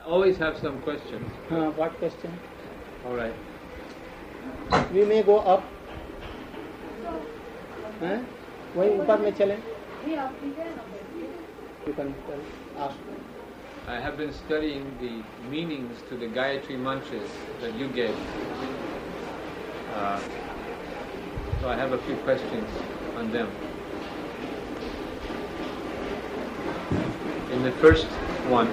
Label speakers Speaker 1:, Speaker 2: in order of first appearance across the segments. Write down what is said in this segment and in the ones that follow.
Speaker 1: always have some questions.
Speaker 2: What question?
Speaker 1: All right.
Speaker 2: We may go up. वही ऊपर में चलें. You can ask.
Speaker 1: I have been studying the meanings to the Gayatri mantras that you gave. So I have a few questions on them. In the first one,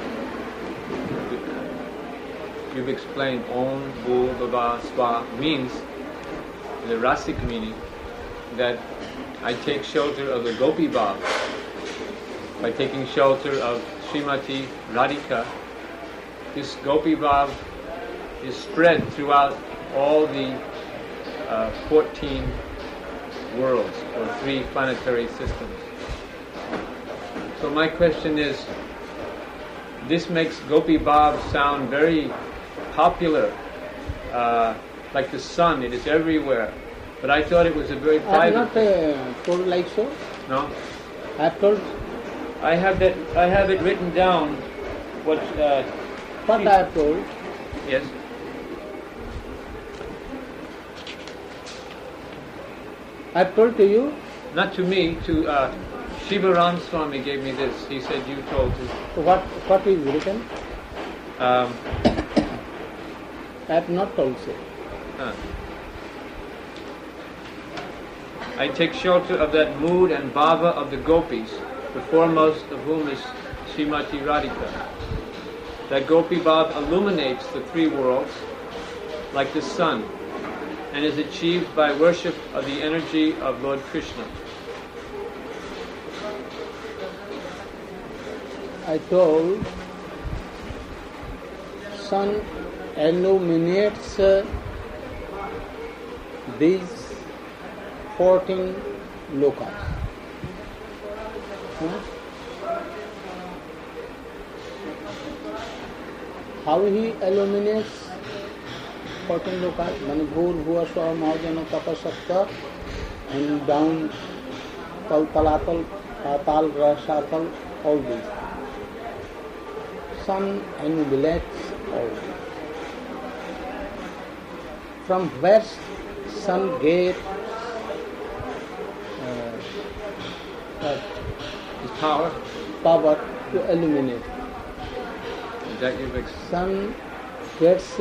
Speaker 1: you've explained Om Bhur Bhava Swa means, the rasic meaning, that I take shelter of the Gopi Bhav. By taking shelter of Srimati Radhika, this Gopi Bhav is spread throughout all the 14 worlds, or 3 planetary systems. So my question is, this makes Gopi Bhav sound very popular, like the sun, it is everywhere. But I thought it was a very private...
Speaker 2: I have not told like so.
Speaker 1: No?
Speaker 2: I have told...
Speaker 1: I have it written down, what
Speaker 2: I have told.
Speaker 1: Yes.
Speaker 2: I have told to you.
Speaker 1: Not to me, to Shiva Ram Swami gave me this. He said you told to.
Speaker 2: What is written? I have not told so.
Speaker 1: I take shelter of that mood and bhava of the gopis, the foremost of whom is Srimati Radhika. That Gopi Bhav illuminates the 3 worlds like the sun, and is achieved by worship of the energy of Lord Krishna.
Speaker 2: I told sun illuminates these 14 lokas. How he illuminates 14 lokas? Mani bhur bhuva swa mahajana tapasakta, and down tal talatal patal rasatal, all these. Sun illuminates all these. From where sun gets
Speaker 1: His power
Speaker 2: to illuminate.
Speaker 1: That you've
Speaker 2: sun gets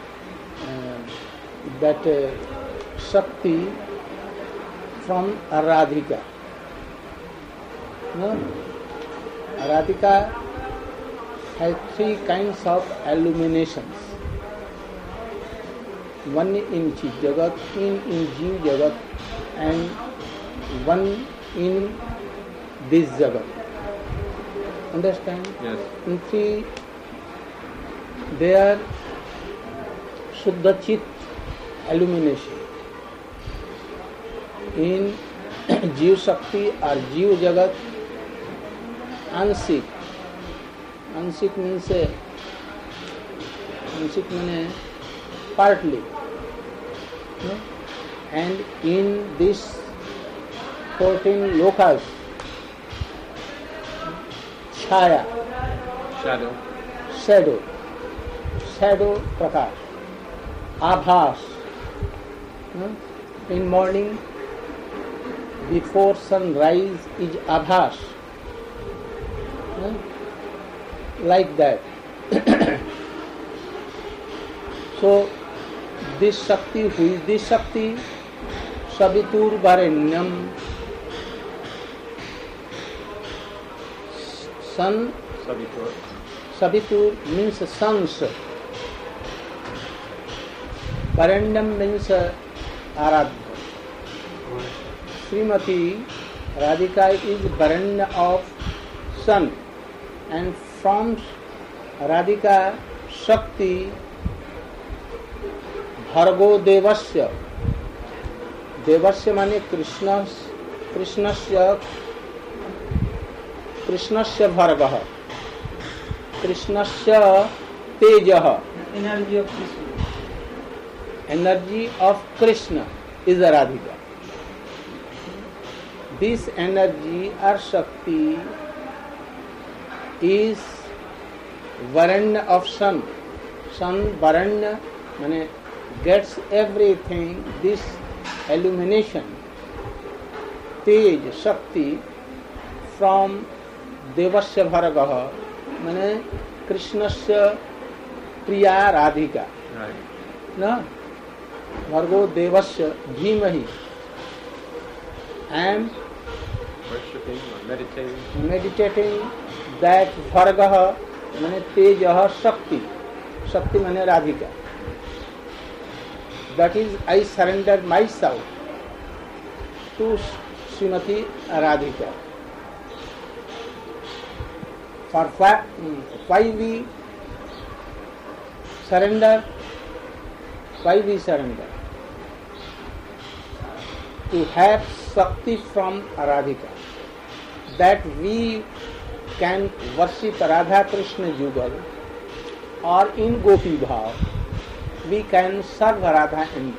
Speaker 2: that Shakti from Radhika. No? Radhika has 3 kinds of illuminations. One in Chit Jagat, in Jeev Jagat, and one in this Jagat. Understand?
Speaker 1: Yes.
Speaker 2: In 3, they are Shuddha Chit illumination. In Jeev Shakti or Jeev Jagat, Ansik. Ansik means partly. No? And in this 14 lokas, Chaya, shadow prakash, abhas. In morning, before sunrise is abhas. Like that. So, this Shakti, who is this Shakti? Savitur Varenyam. Sun. Savitur means sons. Varenyam means Aradha. Srimati Radhika is Varanya of sun, and from Radhika Shakti Bhargo Devasya. Devasya means Krishnasya Bhargah, Krishnasya Tejah. Energy of Krishna is Radhika. This energy or Shakti is Varanya of sun. Sun, Varanya, gets everything, this illumination, Tej, Shakti, from Devasya Bharagaha, Krishnasya Priya Radhika.
Speaker 1: Right.
Speaker 2: No? Bhargo Devasya Dhimahi. I am
Speaker 1: Worshipping or
Speaker 2: meditating that Bhargaha, Tejaha Shakti. Shakti Radhika. That is, I surrender myself to Srimati Radhika. For why we surrender? Why we surrender? To have Shakti from Radhika, that we can worship Radha Krishna Jugal, or in Gopi Bhav, we can serve Radha in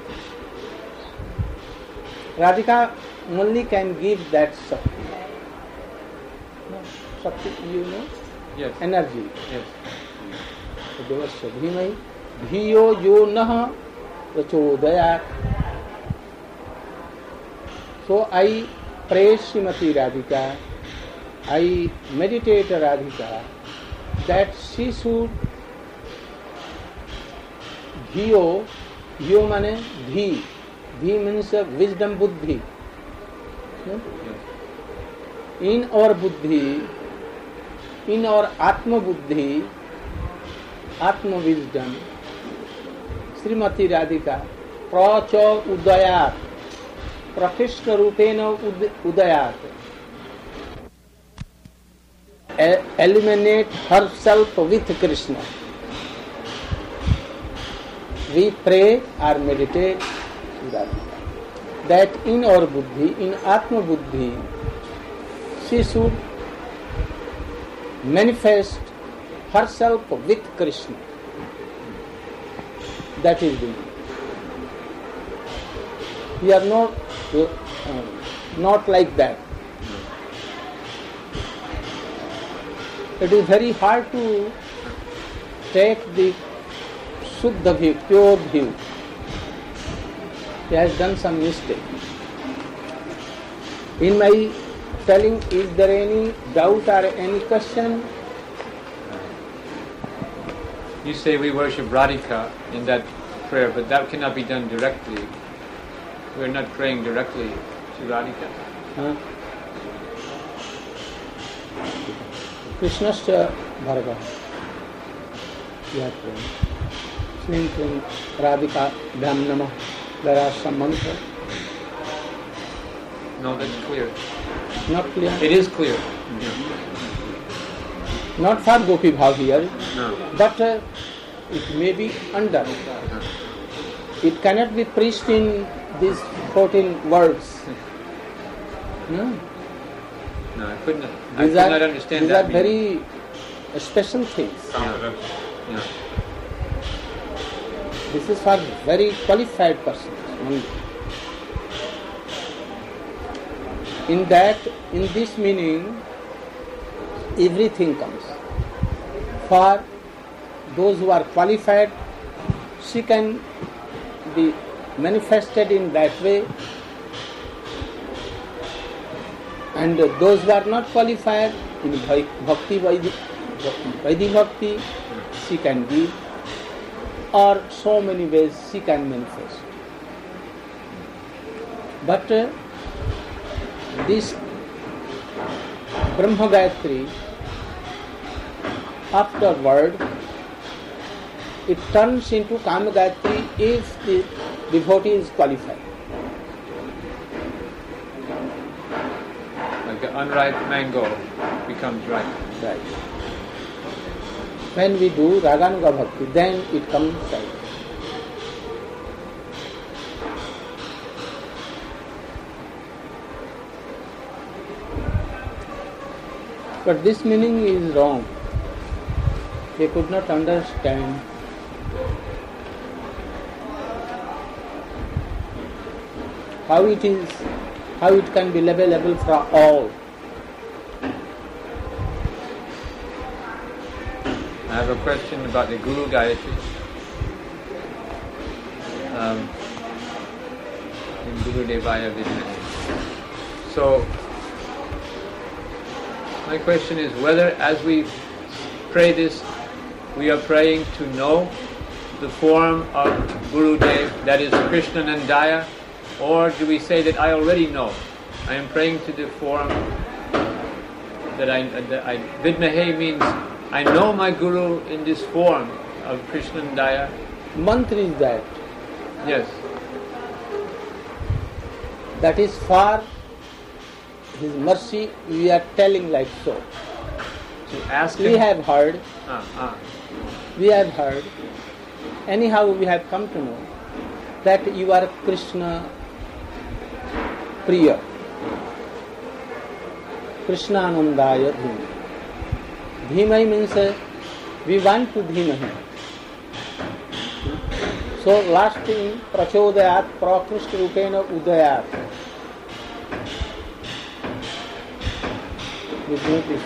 Speaker 2: Radhika only can give that Shakti. No, Shakti, you know?
Speaker 1: Yes.
Speaker 2: Energy.
Speaker 1: Yes.
Speaker 2: Devasya Dhimai, Dhiyo yo naha prachodayat. So I praise Srimati Radhika, I meditate Radhika, that she should Dhiyo means Dhi. Dhi means wisdom buddhi.
Speaker 1: Yes.
Speaker 2: In our buddhi, in our Atma buddhi, Atma wisdom, Srimati Radhika, Pracha Udayat, Prakrishna Rupena Udayat, eliminate herself with Krishna. We pray or meditate that in our buddhi, in Atma buddhi, she should manifest herself with Krishna. That is the meaning. We are not like that. It is very hard to take the Shuddha view, pure view. He has done some mistake. In my telling, is there any doubt or any question?
Speaker 1: You say we worship Radhika in that prayer, but that cannot be done directly. We're not praying directly to Radhika.
Speaker 2: Krishnasya Bhargava. We are praying. Slim Krim Radhika Dham Namah. There are some mantra.
Speaker 1: No, that's clear.
Speaker 2: Not clear?
Speaker 1: It is clear.
Speaker 2: Not for Gopi Bhav here,
Speaker 1: No.
Speaker 2: but it may be under. It cannot be preached in these 14 words. No.
Speaker 1: No, I could not understand
Speaker 2: these
Speaker 1: that.
Speaker 2: These are very special things.
Speaker 1: Yeah.
Speaker 2: This is for very qualified persons only. In this meaning, everything comes. For those who are qualified, she can be manifested in that way, and those who are not qualified in Bhakti, Vaidhi Bhakti, she can give, or so many ways she can manifest. But this Brahma Gayatri, afterward, it turns into Kama Gayatri if the devotee is qualified.
Speaker 1: Like the unripe mango becomes ripe.
Speaker 2: Right. When we do Raganuga Bhakti, then it comes right. But this meaning is wrong. They could not understand. How it can be available for all.
Speaker 1: have a question about the Guru Gayatri. In Guru Devaya Vidmahe. So, my question is whether as we pray this, we are praying to know the form of Guru Dev, that is Krishna Nandaya, or do we say that I already know? I am praying to the form that I Vidmahe means I know my Guru in this form of Krishna Nandaya.
Speaker 2: Mantra is that.
Speaker 1: Yes.
Speaker 2: That is for His mercy, we are telling like so.
Speaker 1: So ask
Speaker 2: We
Speaker 1: him.
Speaker 2: have heard. We have heard. Anyhow, we have come to know that you are Krishna Priya. Krishna Anandaya Dhimai. Dhimai means we want to Dhimai. So last thing, Prachodayat Prakrishta Rupena Udayat. We do this.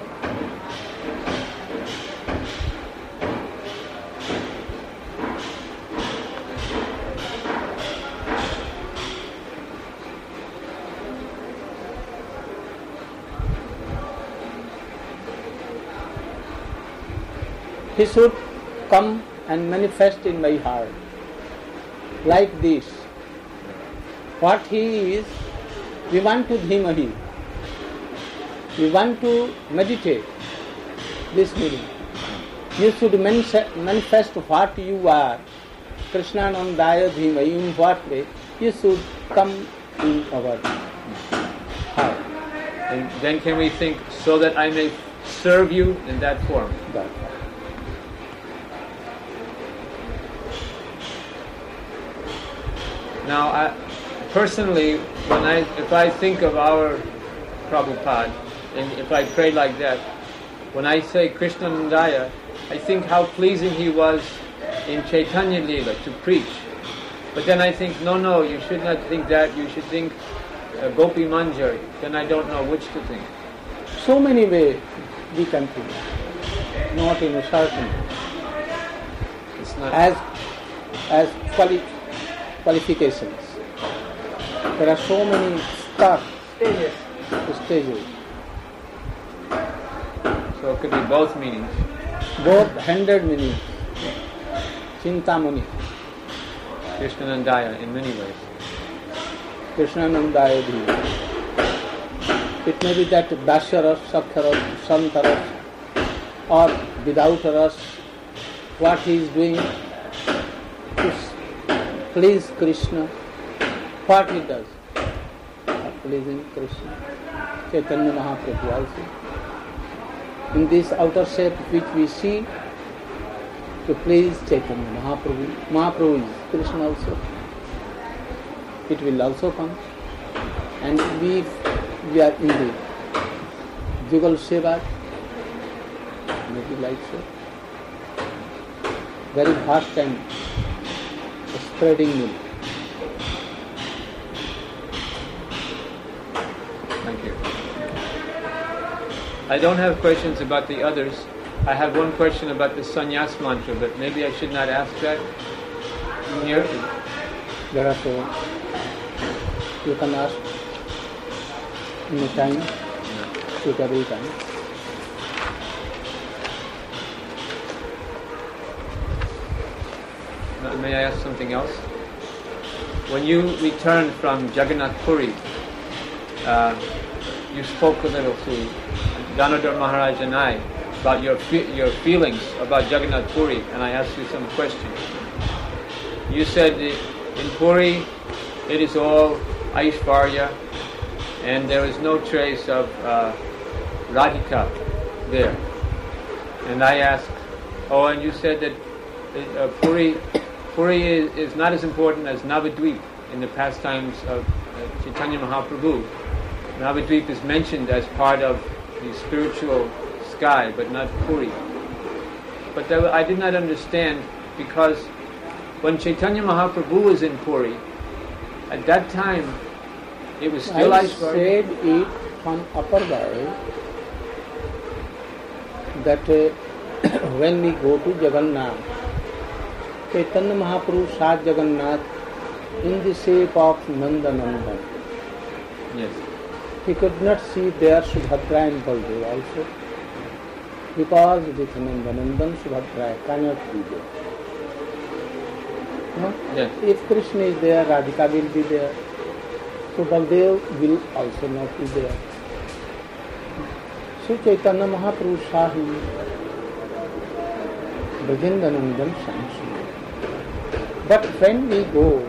Speaker 2: He should come and manifest in my heart like this. What he is, we want to Dhimahi. We want to meditate this meaning. You should manifest what you are. Krishna Nandaya Dhimahi, in what way? You should come in our heart.
Speaker 1: And then can we think, so that I may serve you in that form?
Speaker 2: That.
Speaker 1: Now, personally, if I think of our Prabhupada, and if I pray like that, when I say Krishna Nandaya, I think how pleasing he was in Chaitanya Leela to preach. But then I think, no, you should not think that, you should think Gopi Manjari. Then I don't know which to think.
Speaker 2: So many ways we can think, not in a certain.
Speaker 1: It's not
Speaker 2: As qualifications. There are so many stages.
Speaker 1: So it could be both meanings.
Speaker 2: Both 100 meanings. Chintamani,
Speaker 1: Krishna Nandaya in many ways.
Speaker 2: Krishna Nandaya Dhimahi. It may be that Dasyaras, Sakhyaras, Santaras, or without ras, what he is doing to please Krishna. What he does? Pleasing Krishna. Chaitanya Mahaprabhu also. In this outer shape which we see, to please Chaitanya Mahaprabhu. Mahaprabhu is Krishna also. It will also come. And we are in the Jugal Seva, maybe like so. Very fast and spreading milk.
Speaker 1: Thank you. I don't have questions about the others. I have one question about the sannyas mantra, but maybe I should not ask that here.
Speaker 2: There are so you can ask any time, suitable time.
Speaker 1: May I ask something else? When you returned from Jagannath Puri, you spoke a little to Danadhar Maharaj and I about your feelings about Jagannath Puri, and I asked you some questions. You said in Puri it is all Aishvarya, and there is no trace of Radhika there. And I asked, and you said that Puri is not as important as Navadvip in the pastimes of Chaitanya Mahaprabhu. Navadvip is mentioned as part of the spiritual sky, but not Puri. But I did not understand, because when Chaitanya Mahaprabhu was in Puri, at that time it was still
Speaker 2: I
Speaker 1: Aishvarya.
Speaker 2: said it from upper world that when we go to Jagannath, Chaitanya Mahaprabhu saw Jagannath in the shape of Nandanandan.
Speaker 1: Yes.
Speaker 2: He could not see there Subhadra and Baldev also, because with Nandanandan Subhadra cannot be there. No?
Speaker 1: Yes.
Speaker 2: If Krishna is there, Radhika will be there. So Baldev will also not be there. So Chaitanya Mahaprabhu saw him, Brajendanandan Shamsu. But when we go,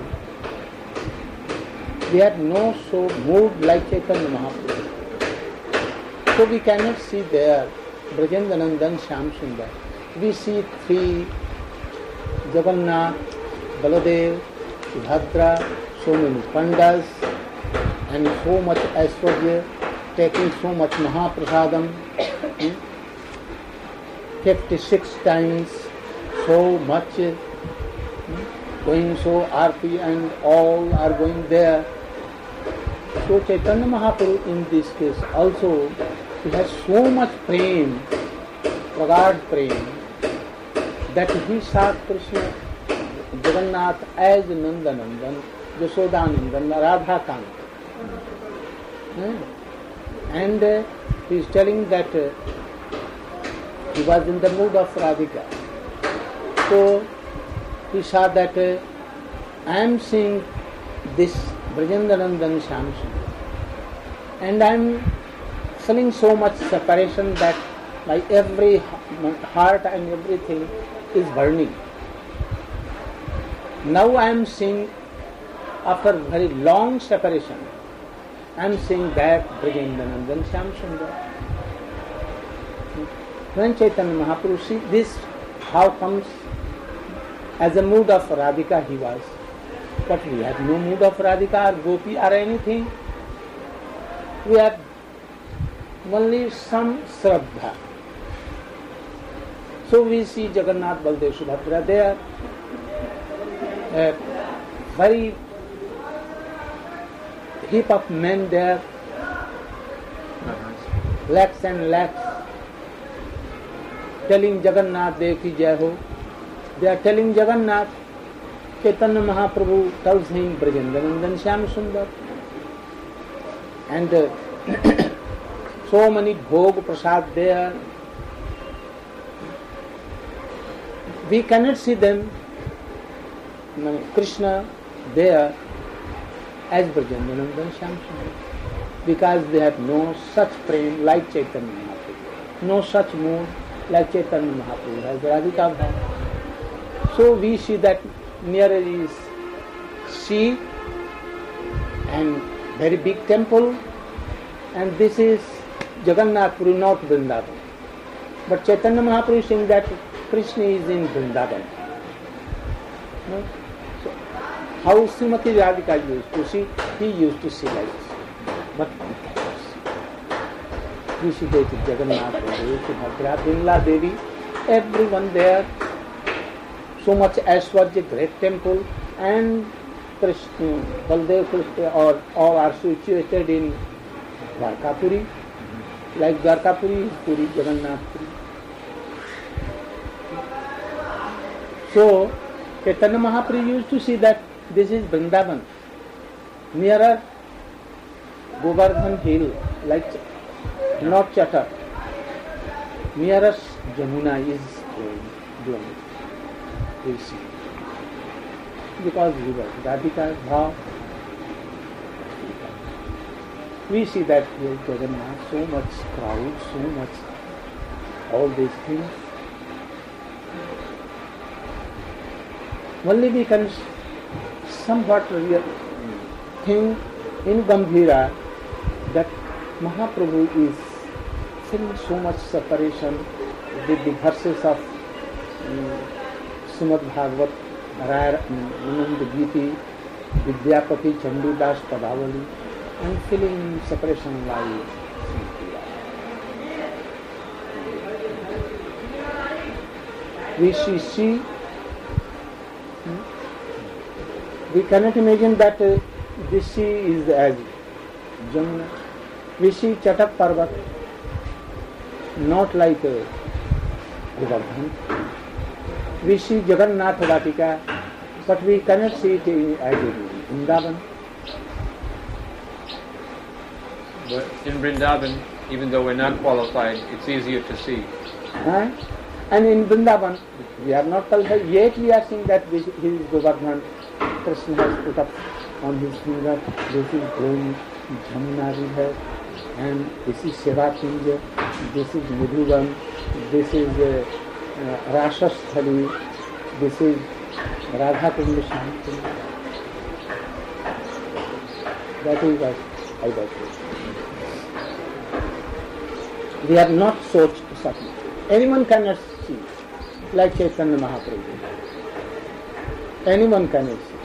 Speaker 2: we are no so moved like Chaitanya Mahaprabhu. So we cannot see there Brajendanandan Shamsundar. We see three, Jagannath, Baladev, Subhadra, so many pandas, and so much Aishwarya, taking so much Mahaprasadam, 56 times, so much, going so Arti and all are going there. So Chaitanya Mahaprabhu in this case also, he has so much prem, pragad prem, that he saw Krishna, Jagannath as Nandanandan, Yashodanandan, Radhakant. And he is telling that he was in the mood of Radhika. So he saw that I am seeing this Brajendanandan Shamsu, and I am feeling so much separation that my every heart and everything is burning. Now I am seeing, after very long separation, I am seeing that Brajendanandan Shamsundar. When Chaitanya Mahaprabhu see this, how comes as a mood of Radhika he was. But we have no mood of Radhika or Gopi or anything. We have only some Shraddha. So we see Jagannath, Baldev, Subhadra there. A very heap of men there, lakhs and lakhs, telling Jagannath Dev ki jai ho. They are telling Jagannath. Chaitanya Mahaprabhu tells him Brajendanandan Shamsundar. And so many bhog prasad there. We cannot see them, Krishna there as Brajendanandan Shamsundar, because they have no such prem like Chaitanya Mahaprabhu, no such mood like Chaitanya Mahaprabhu has Radhika Bhav. So we see that nearer is sea and very big temple, and this is Jagannath Puri, not Vrindavan. But Chaitanya Mahaprabhu is saying that Krishna is in Vrindavan. No? So how Srimati Radhika used to see, he used to see like this. But we cannot see. We see that Jagannath Puri, Subhadra, Vimla Devi, everyone there. So much Aishwarya, great temple, and Krishna, Baldev Krishna, or all are situated in Dwarkapuri, like Dwarkapuri is Puri, Jagannath Puri. So Chaitanya Mahaprabhu used to see that this is Vrindavan, nearer Govardhan hill, like not Chatar, nearest Jamuna is blown. We see. Because we were Radhika Bhav. We see that here Jagannath, so much crowd, so much all these things. Only we can somewhat real think in Gambhira that Mahaprabhu is feeling so much separation with the verses of Srimad Bhagavat, Raya Anand Giti, Vidyapati, Chandidas, Padavali, and feeling separation like we see, we cannot imagine that this sea is as Jamuna. We see Chatak Parvat, not like Govardhan. We see Jagannath Vatika, but we cannot see it as in Vrindavan.
Speaker 1: But in Vrindavan, even though we're not qualified, it's easier to see.
Speaker 2: And in Vrindavan, we are not qualified, yet we are seeing that this is Govardhan. Krishna has put up on his finger, this is flowing Jamuna river, and this is Sevakunja, this is Madhuban, this is Rasasthali, this is Radha Kunda Shanti. That is what I was saying. We are not so certain. Anyone cannot see, like Chaitanya Mahaprabhu. Anyone cannot see.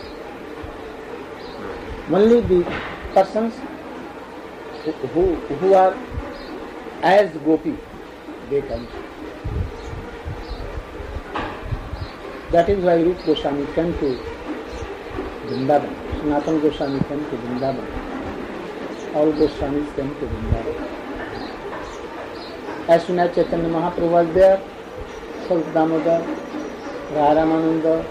Speaker 2: Only the persons who are as gopi, they can see. That is why Rupa Goswami came to Vrindavan. Sanatana Goswami came to Vrindavan. All Goswamis came to Vrindavan. As soon as Chaitanya Mahaprabhu was there, Swarup Damodar, Ramananda,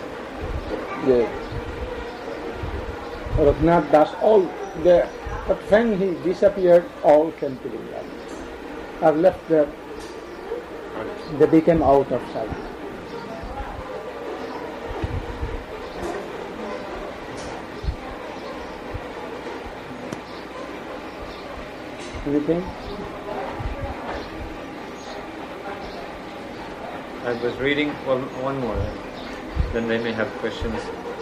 Speaker 2: Raghunath Das, all there. But when he disappeared, all came to Vrindavan. Or left there, they became out of sight. Anything?
Speaker 1: I was reading, one more, then they may have questions.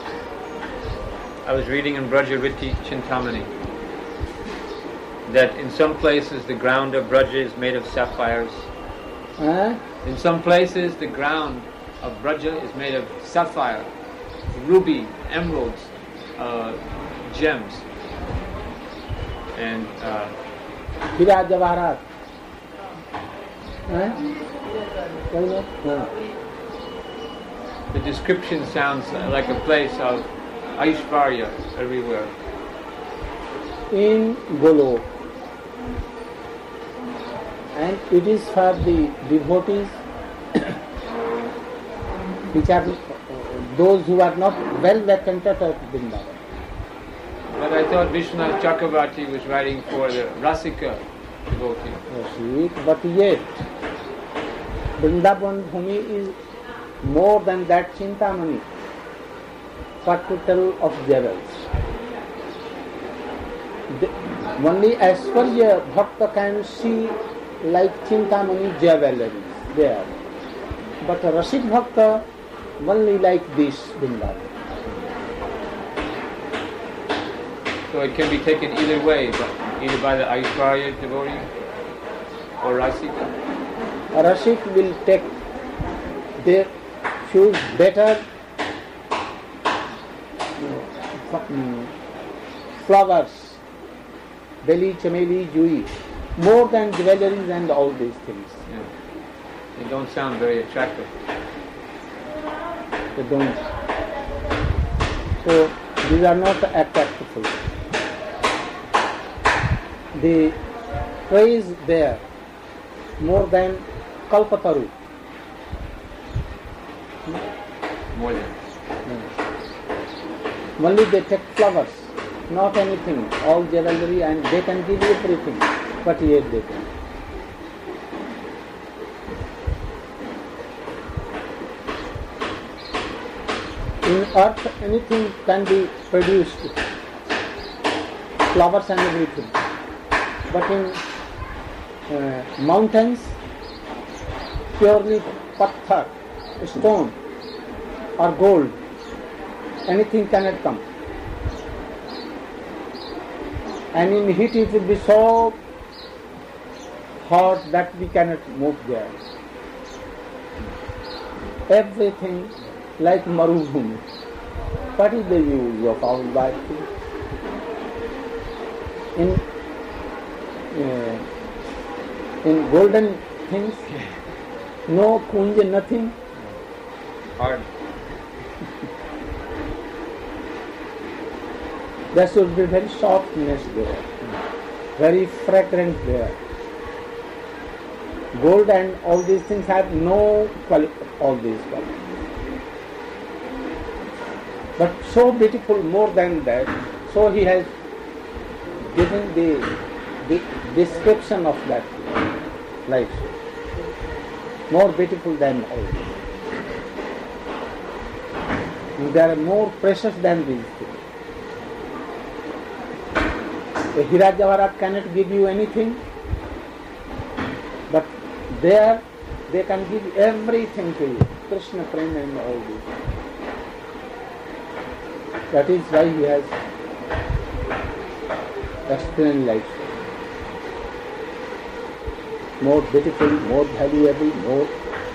Speaker 1: I was reading in Brajariti Chintamani that in some places the ground of Braja is made of sapphires. In some places the ground of Braja is made of sapphire, ruby, emeralds, gems. And
Speaker 2: Hira Javaharat.
Speaker 1: The description sounds like a place of Aishvarya everywhere.
Speaker 2: In Golok. And it is for the devotees which are those who are not well acquainted of Vrindavan.
Speaker 1: But I thought Vishwanath Chakravarti was writing for the Rasika devotee.
Speaker 2: But yet, Vrindavan Bhumi is more than that Chintamani. What to tell of jewels? Only Aishwarya Bhakta can see like Chintamani jewelries there. But Rasit Bhakta only like this Vrindavan.
Speaker 1: So it can be taken either way, either by the Aishwarya devotee or Rasika.
Speaker 2: Rasik will take their shoes better, flowers, belly, chameli, jui, more than jewelries and all these things.
Speaker 1: Yeah. They don't sound very attractive.
Speaker 2: They don't. So these are not attractive. The praise there more than Kalpataru.
Speaker 1: More than.
Speaker 2: Only they take flowers, not anything, all jewelry, and they can give everything, but yet they can. In earth, anything can be produced, flowers and everything. But in mountains, purely patthar, stone or gold, anything cannot come. And in heat it will be so hot that we cannot move there. Everything like Marubhumi. What is the use of our life? In golden things, no kunja, nothing.
Speaker 1: Hard.
Speaker 2: There should be very softness there, very fragrant there. Gold and all these things have no all these qualities. But so beautiful, more than that, so he has given the description of that life. More beautiful than all these. They are more precious than these things. The Hira Javaharat cannot give you anything, but there they can give everything to you. Krishna Prema and all this. That is why he has explained life. More beautiful, more valuable, more.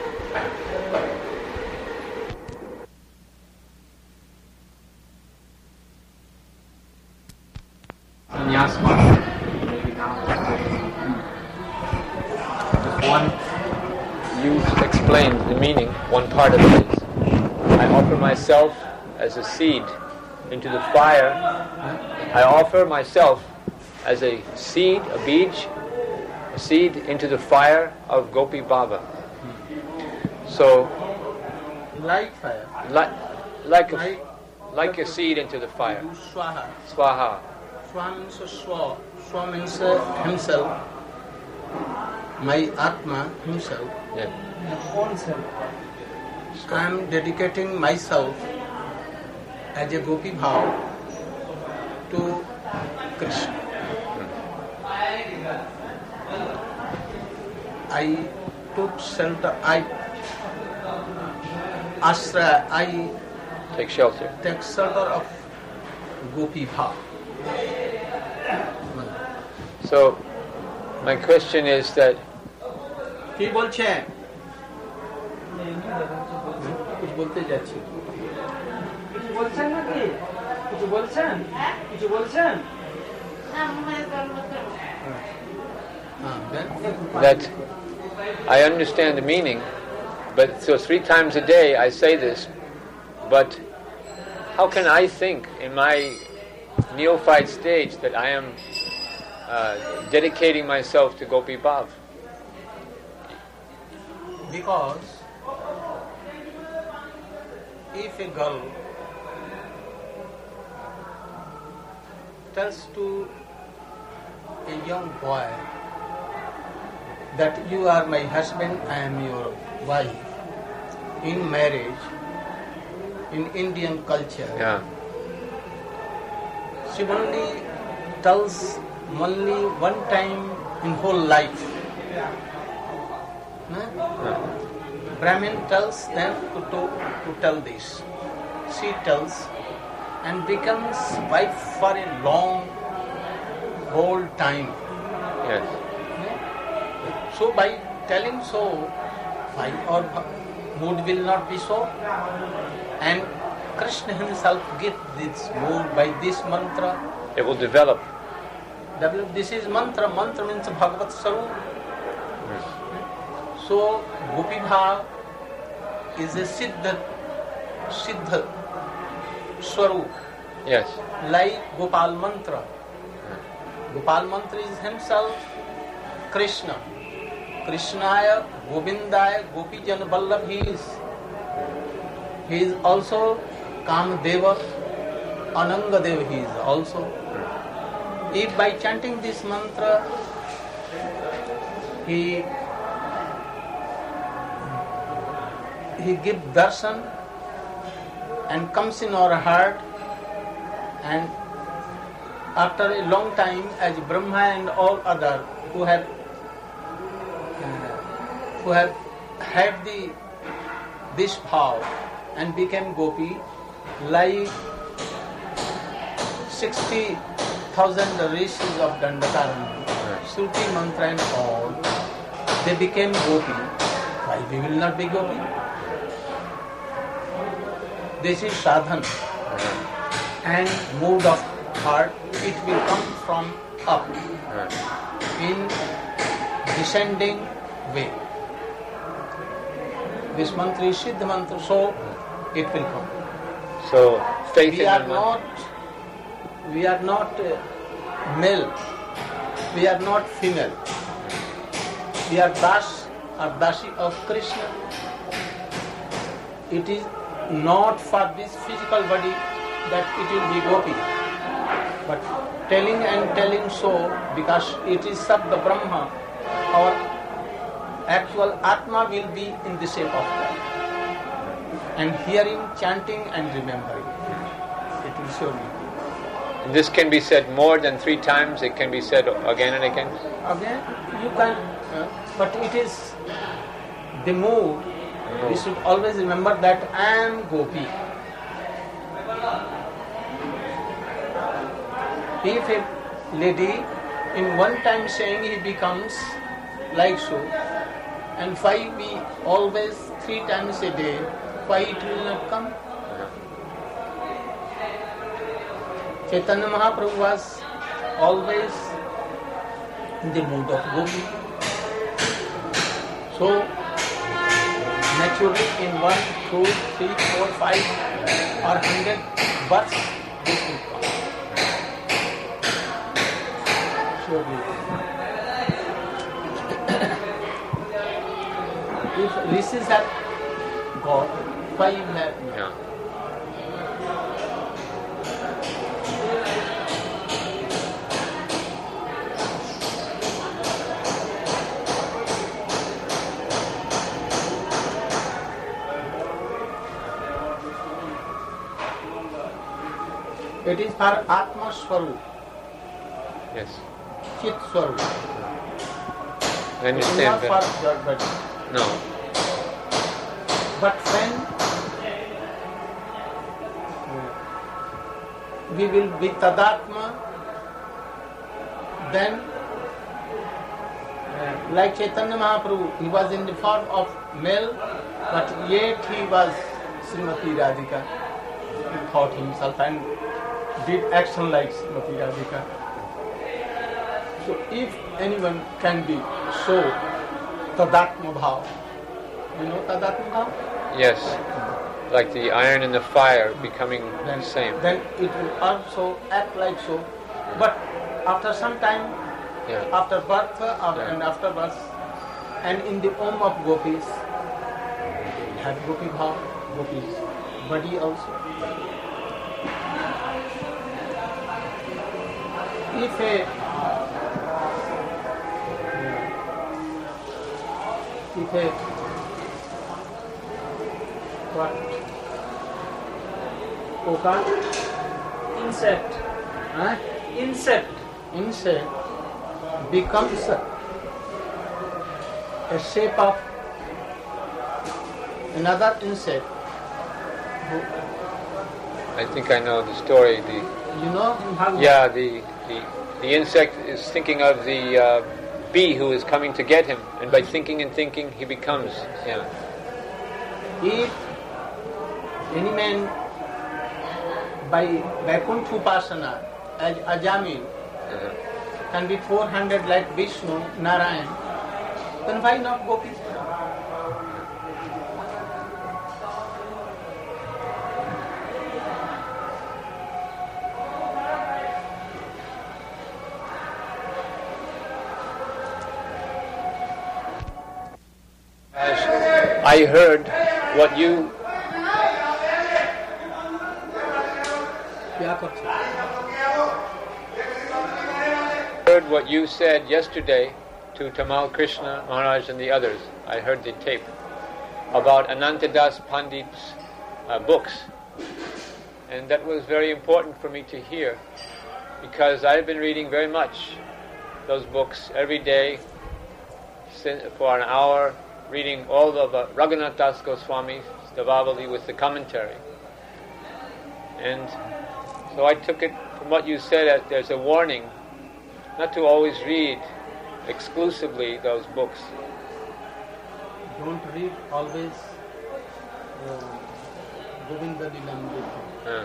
Speaker 1: You explained the meaning, one part of it is, I offer myself as a seed into the fire. I offer myself as a seed, a beej, a seed into the fire of Gopi Baba. So,
Speaker 2: Like fire.
Speaker 1: Like a seed into the fire.
Speaker 2: Swaha.
Speaker 1: Swaha.
Speaker 2: Swa means swa. Swa means himself. My Atma, himself.
Speaker 1: Yeah.
Speaker 2: I am dedicating myself as a Gopi Bhav to Krishna. I took shelter, I
Speaker 1: Take shelter.
Speaker 2: take shelter of Gopi Bhav.
Speaker 1: So, my question is that
Speaker 2: কি বলছেন কিছু বলতে যাচ্ছি
Speaker 3: কিছু বলছেন নাকি কিছু বলছেন কিছু বলছেন
Speaker 1: that I understand the meaning, but so 3 times a day I say this, but how can I think in my neophyte stage that I am dedicating myself to Gopi Bhav?
Speaker 2: Because if a girl tells to a young boy that you are my husband, I am your wife, in marriage, in Indian culture,
Speaker 1: Yeah.
Speaker 2: she only tells only one time in whole life. Brahmin tells them to tell this. She tells and becomes wife for a long, whole time.
Speaker 1: Yes.
Speaker 2: So by telling so, why our mood will not be so? And Krishna himself gives this mood by this mantra.
Speaker 1: It will develop.
Speaker 2: This is mantra. Mantra means Bhagavat Sarup. So Gopi Bhav is a Siddha Swarup,
Speaker 1: Yes.
Speaker 2: like Gopal Mantra. Gopal Mantra is himself Krishna. Krishnaya, Govindaya, Gopi Jan Vallabh he is also Kamadeva, Anangadeva he is also. If by chanting this mantra he gives darshan and comes in our heart, and after a long time, as Brahma and all other who have had this bhav and became Gopi, like 60,000 rishis of Dandakaranya, Shruti mantra and all, they became Gopi. Why we will not be Gopi? This is sadhana and mood of heart. It will come from up in descending way. This mantra is Siddha mantra, so it will come.
Speaker 1: So faith
Speaker 2: We
Speaker 1: in
Speaker 2: are
Speaker 1: the mantra.
Speaker 2: not male. We are not female. We are Das or Dasi of Krishna. It is not for this physical body that it will be gopi, but telling and telling so because it is Sabda Brahma, our actual Atma will be in the shape of that. And hearing, chanting and remembering, it will surely be.
Speaker 1: This can be said more than 3 times, it can be said again and again?
Speaker 2: Again, you can, but it is the mood. We should always remember that I am Gopi. If a lady in one time saying he becomes like so, and why we always 3 times a day, why it will not come? Chaitanya Mahaprabhu was always in the mood of Gopi. So, naturally in 1, 2, 3, 4, 5 or 100 births, this will come. Surely. If rishis have got, why you have not?
Speaker 1: Yeah.
Speaker 2: It is for Atma Swarup.
Speaker 1: Yes.
Speaker 2: Chit Swarup.
Speaker 1: I understand
Speaker 2: not
Speaker 1: that.
Speaker 2: for your body.
Speaker 1: No.
Speaker 2: But when we will be Tadatma, then like Chaitanya Mahaprabhu, he was in the form of male, but yet he was Srimati Radhika. He thought himself and did action like Srimati Radhika. So if anyone can be so Tadatma Bhav, you know Tadatma Bhav?
Speaker 1: Yes. Like the iron and the fire becoming the same.
Speaker 2: Then it will also act like so. But after some time,
Speaker 1: Yeah.
Speaker 2: after birth and after birth, and in the Om of Gopis, have Gopi Bhav, Gopis body also. If a what? Coca?
Speaker 3: Insect.
Speaker 2: Huh?
Speaker 3: Insect.
Speaker 2: Insect becomes a shape of another insect.
Speaker 1: I think I know the story.
Speaker 2: You know?
Speaker 1: Yeah, the insect is thinking of the bee who is coming to get him, and by thinking and thinking, he becomes. Yeah.
Speaker 2: If any man by Vaikuntha Upasana as Ajamil can be 400 like Vishnu, Narayan, then why not Gopis?
Speaker 1: I heard what you said yesterday to Tamal Krishna Maharaj and the others. I heard the tape about Anantadas Pandit's books, and that was very important for me to hear, because I've been reading very much those books every day for an hour, reading all of Raghunath Das Goswami's Stavavali with the commentary. And so I took it from what you said as there's a warning not to always read exclusively those books.
Speaker 2: Don't read always Govinda Lilamrita.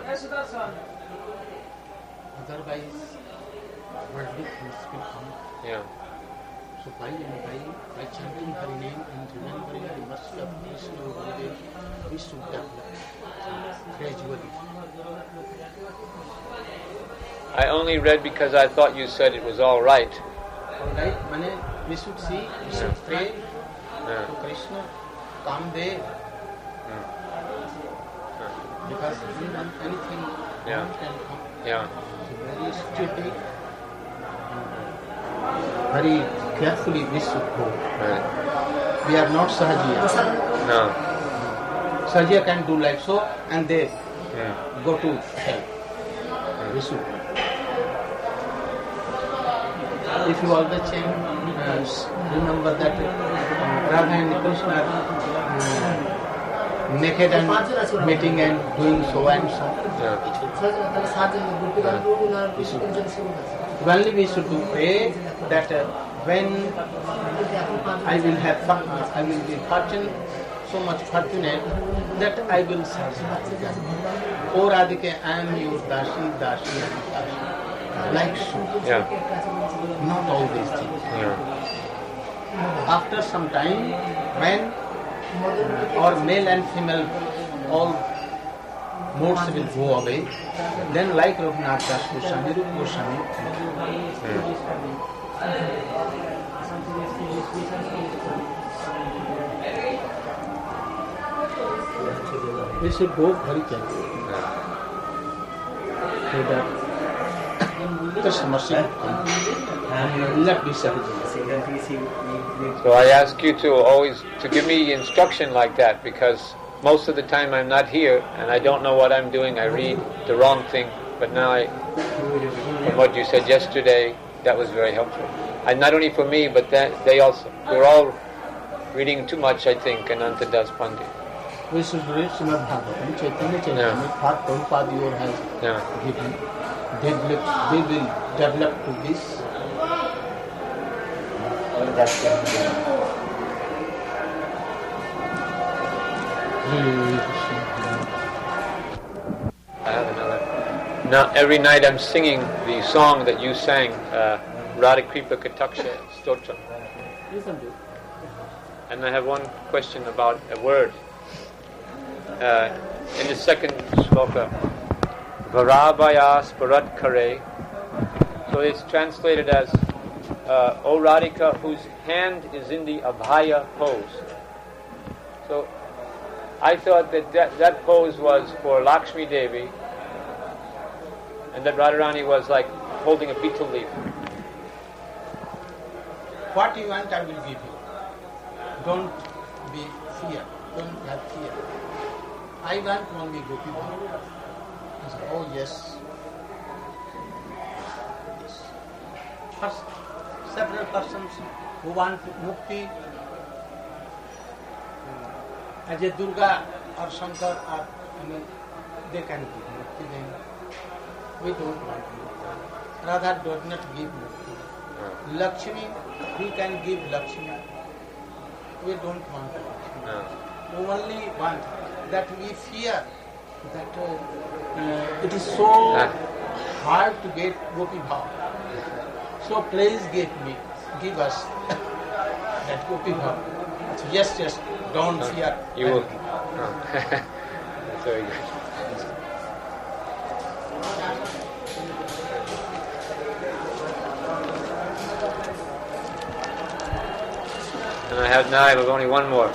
Speaker 2: Otherwise, worldly things will come.
Speaker 1: Yeah.
Speaker 2: So by chanting Hari name and remembering the mercy of Krishna and Gurudev, we should develop gradually.
Speaker 1: I only read because I thought you said it was all right.
Speaker 2: Alright, we should see, we should pray,
Speaker 1: Yeah.
Speaker 2: So Krishna, Kamdev, because he wants anything,
Speaker 1: Yeah.
Speaker 2: can come.
Speaker 1: Yeah.
Speaker 2: So very steady, very carefully we should go.
Speaker 1: Right.
Speaker 2: We are not Sahajiya.
Speaker 1: No.
Speaker 2: Sahajiya can do like so and they go to hell. We should. If you always remember that Radha and Krishna are naked and meeting and doing so and so. Only we should do pray that when I will have I will be so much fortunate that I will serve. O Radhike, I am your Dashi, Dashi, Dashi. Like so.
Speaker 1: Yeah.
Speaker 2: Not all these things.
Speaker 1: Yeah.
Speaker 2: After some time, when or male and female all modes will go away, then like Raghunath Das Goswami, Rupa Goswami, we should go very carefully. So that Krishna mercy will not be sufficient.
Speaker 1: So I ask you to always to give me instruction like that, because most of the time I'm not here and I don't know what I'm doing. I read the wrong thing, but now from what you said yesterday, that was very helpful. And not only for me, but that they also. We're all reading too much, I think, Ananta Das Pandit.
Speaker 2: We should read Srimad Bhagavatam, Chaitanya Charitamrita, Bhakti Prabhupada has given. They will develop to this.
Speaker 1: I have another. Now every night I'm singing the song that you sang, Radha Kripa Kataksha Stotram.
Speaker 2: Listen to it.
Speaker 1: And I have one question about a word. In the second sloka, Varabhayas Bharat Kare. So it's translated as, O Radhika, whose hand is in the Abhaya pose. So I thought that pose was for Lakshmi Devi, and that Radharani was like holding a beetle leaf.
Speaker 2: What you want, I will give you. Don't be fear. Don't have fear. I want only Gopi Bhava. He said, oh yes. Yes. First, several persons who want mukti, as a Durga or Shankar, or, they can give mukti. Then we don't want mukti. Radha does not give mukti. Lakshmi, we can give Lakshmi. We don't want Lakshmi. We only want that we fear that it is so hard to get Gopi Bhava. So please give us that Gopi Bhava. So yes, don't fear.
Speaker 1: You will. That's very good. And I have only one more.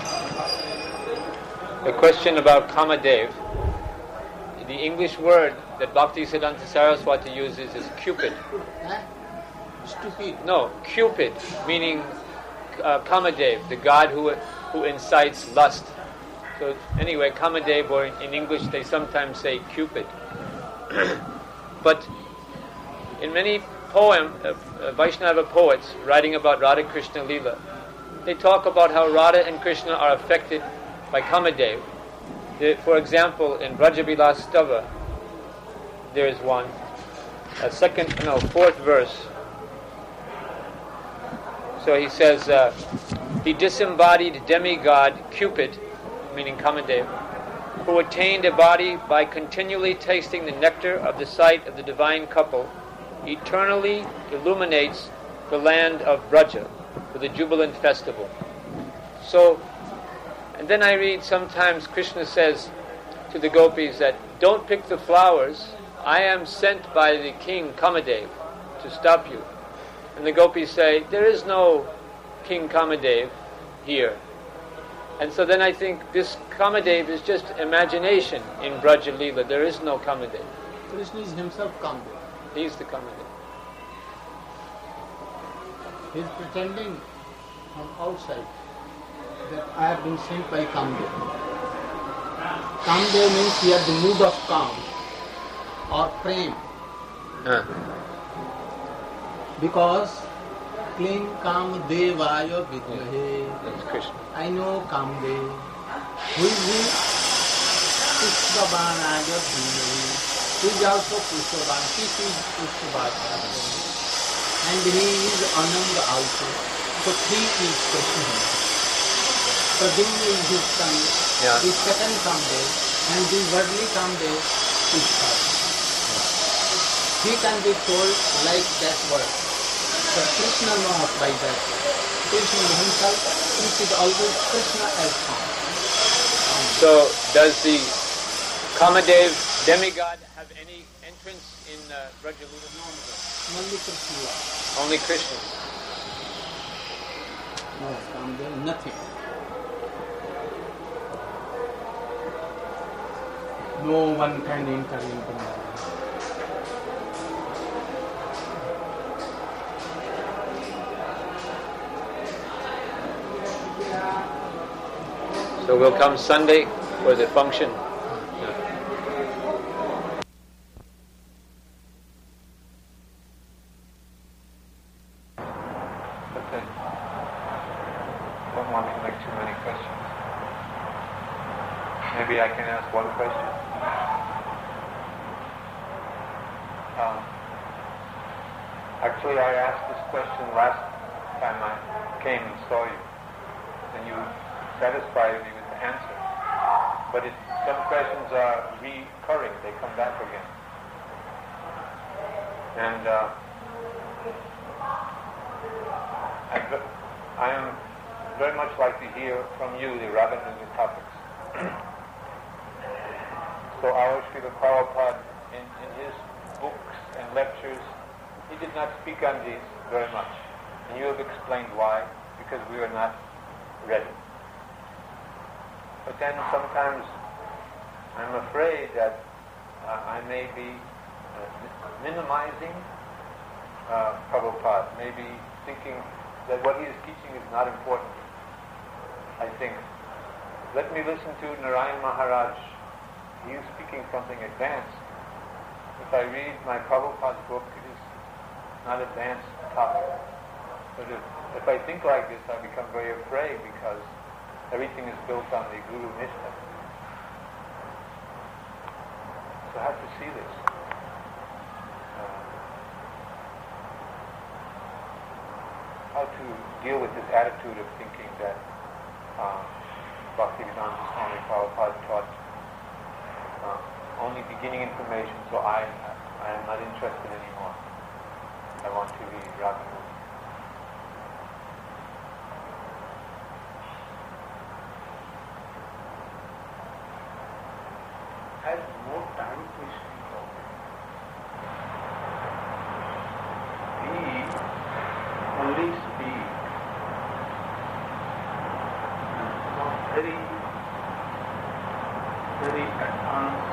Speaker 1: A question about Kamadev. The English word that Bhaktisiddhanta Saraswati uses is Cupid.
Speaker 2: Stupid.
Speaker 1: No, Cupid, meaning Kamadev, the god who incites lust. So anyway, Kamadev, or in English they sometimes say Cupid. But in many Vaishnava poets writing about Radha Krishna Leela, they talk about how Radha and Krishna are affected by Kamadev. For example, in Brajavilas Stava, there is one, fourth verse. So he says, the disembodied demigod Cupid, meaning Kamadev, who attained a body by continually tasting the nectar of the sight of the divine couple, eternally illuminates the land of Braja for the jubilant festival. So, and then I read sometimes Krishna says to the gopis that don't pick the flowers, I am sent by the king Kamadev to stop you. And the gopis say, there is no King Kamadev, here. And so then I think this Kamadev is just imagination in Braja Leela. There is no Kamadev.
Speaker 2: Krishna is himself Kamadev.
Speaker 1: He is the Kamadev.
Speaker 2: He is pretending from outside that I have been sent by Kamadev. Kamadev means he has the mood of calm or prem. Because Kling Kamdevaya Vidyahe.
Speaker 1: That's Krishna.
Speaker 2: I know Kamdev. Who is he? Pushpavanaya Vidyahe. He is also Pushpavan. He is Pushpavan. And he is Ananda also. So he is Krishna. Pradyumna is his son.
Speaker 1: Yeah.
Speaker 2: The second Kamdev. And the worldly Kamdev is first. He can be told like that word. But Krishna knows by that. Krishna himself treated always Krishna as form.
Speaker 1: So does the Kamadev demigod have any entrance in Braja Leela?
Speaker 2: No, only Krishna love.
Speaker 1: Only Krishna.
Speaker 2: No, Kamdev, nothing. No one can enter into my life.
Speaker 1: So we'll come Sunday for the function.
Speaker 4: Okay. Don't want to make too many questions. Maybe I can ask one question. Actually, I asked this question last time I came and saw you, and you satisfied me with the answer. But some questions are recurring; they come back again. And I am very much like to hear from you the Raganuga topics. So our Srila Prabhupada, in his books and lectures, he did not speak on these very much. And you have explained why, because we are not ready. But then sometimes I'm afraid that I may be minimizing Prabhupada, maybe thinking that what he is teaching is not important. I think, let me listen to Narayan Maharaj. He is speaking something advanced. If I read my Prabhupada's book, it is not advanced topic. But if I think like this, I become very afraid because everything is built on the Guru Nishtha. So I have to see this. How to deal with this attitude of thinking that Bhaktivedanta Swami Prabhupada taught only beginning information, so I am not interested anymore. I want to be Raganuga.
Speaker 2: Has more time to speak of it. We only speak very, very advanced.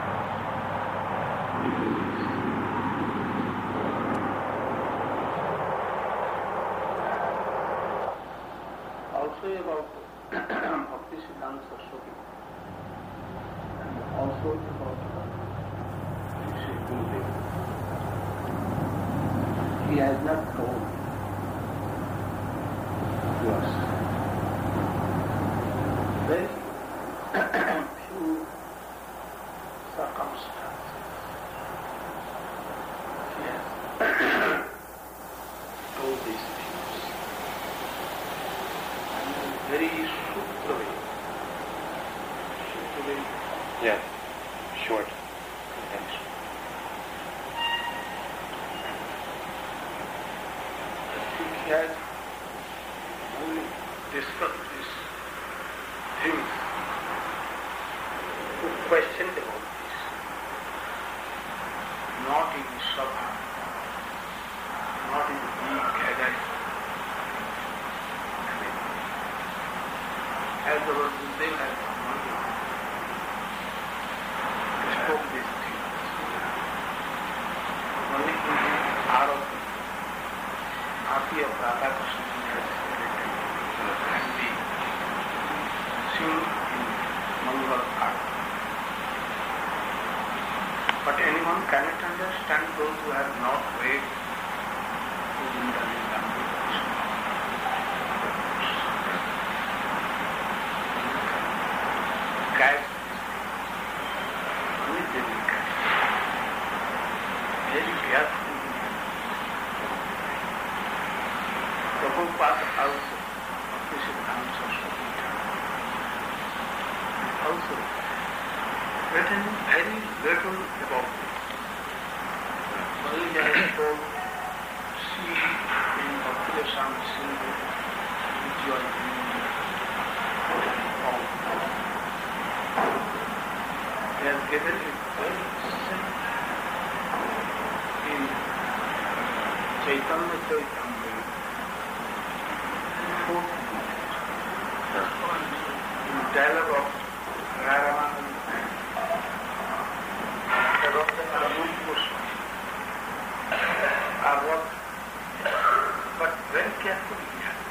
Speaker 2: Also about Bhaktisiddhanta Saraswati. Also about Sri Gurudev. He has not told to us. Very few circumstances. He has told these things. And in very sutra way. Sutra way.
Speaker 4: Yes, short convention.
Speaker 2: I think he has only discussed these things, who questioned about this, not in Sabha, not in big gathering.
Speaker 5: like our Gurudev has spoke these things. Only in the Arati, Aarti of Radha Krishna has written and be seen in Mangal Arati. But anyone cannot understand those who have not read Govinda Lilamrita. Catch only they will catch. Very carefully. Prabhupada also, this is answer also written very little about this. Only they have told, see in Bhakti-Rasam Sindhu, which you are doing all. They have given it very simple in Chaitanya Charitamrita, in dialogue of Ramananda and Raman Goswami are what, but very carefully we have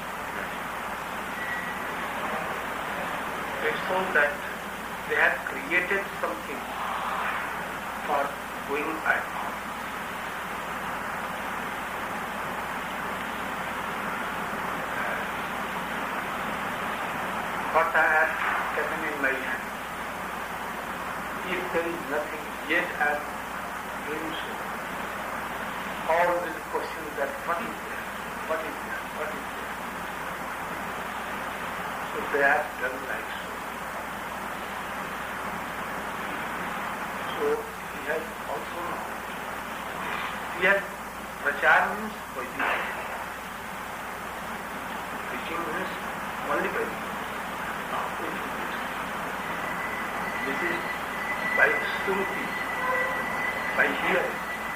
Speaker 5: they show that they have created something for going back. What I have taken in my hand, if there is nothing yet I am doing so, all these questions that what is there, what is there, what is there. So they have done like so. So he has also known. He has prachar means Vaidika. Preaching means only Vaidika. This is by Shruti, by hearing,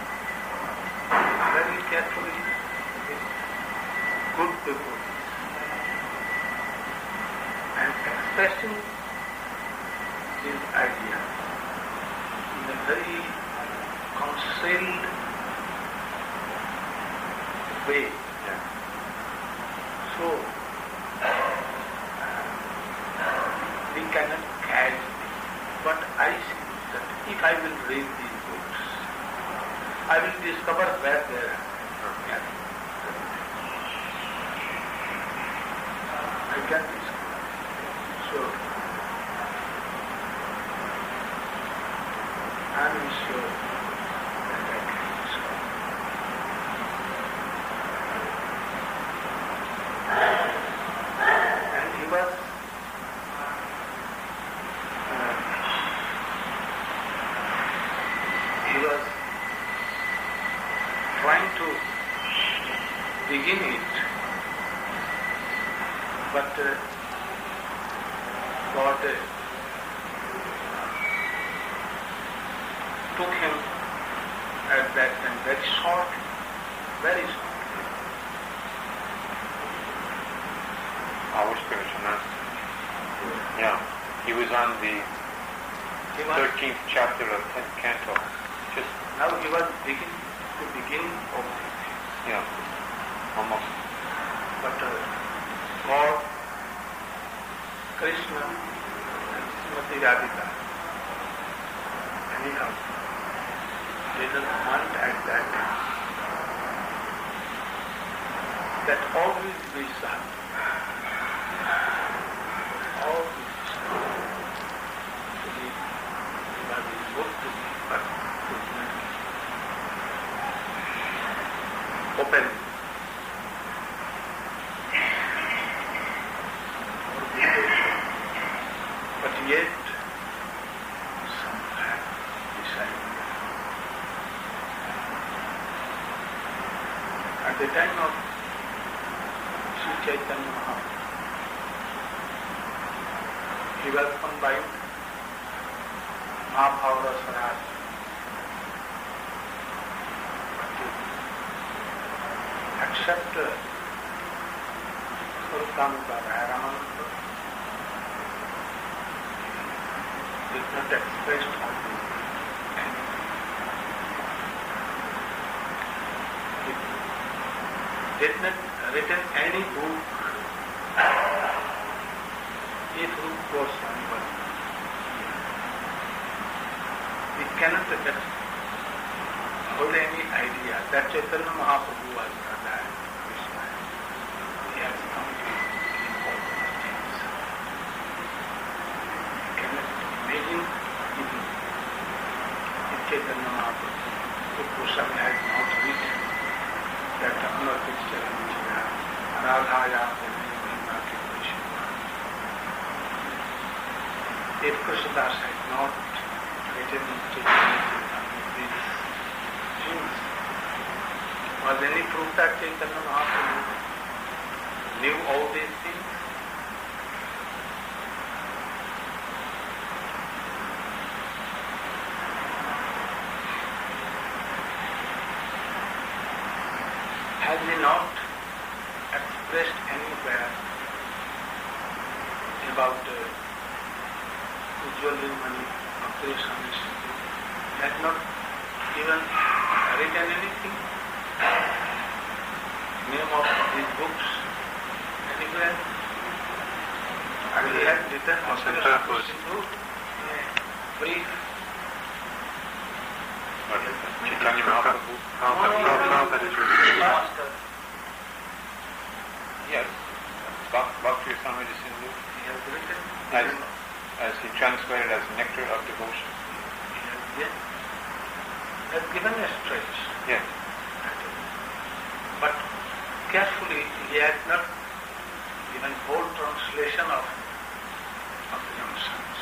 Speaker 5: very carefully with good people and expressing his idea in a very concealed way. So, we cannot catch this. But I see that if I will read these books, I will discover where they are. I can discover. So, I am sure that I can discover. And he was trying to begin it, but God took him at that time very short, very short.
Speaker 4: Which Krishna? Yeah, he was on the 13th chapter of 10th canto. Just
Speaker 5: now he was beginning of this.
Speaker 4: Yeah, almost.
Speaker 5: But God, Krishna, and Srimati Radhika, anyhow, they didn't want at that time that all will be done. All will be done. But it was to be, but could not open. But yet, some have decided. At the time of Sri Chaitanya Mahaprabhu, he was combined Mahabharata Swaraj. Except Swarup Damodar Ramananda, did not express all these things. He did not written any book if Rupa Goswami was here. We cannot hold any idea that Chaitanya Mahaprabhu was alive. He has come to all these things. We cannot imagine even if Chaitanya Mahaprabhu, Rupa Goswami has not written that Amar Picture Radhaya Purnima Krishna. If Krishnadas had not written these things, was any proof that Chaitanya Mahaprabhu knew all these things? Has he not expressed anywhere about Ujjwal Mani of Krishna? He has not even written anything, name of these books anywhere. And he has written Sindhu in a brief.
Speaker 4: Chaitanya Mahaprabhu.
Speaker 5: Master.
Speaker 4: Yes. Bhakti Rasamrita Sindhu.
Speaker 5: He has written.
Speaker 4: As he translated as nectar of devotion.
Speaker 5: Yes. He has given a stretch.
Speaker 4: Yes.
Speaker 5: But carefully he has not given whole translation of the nonsense.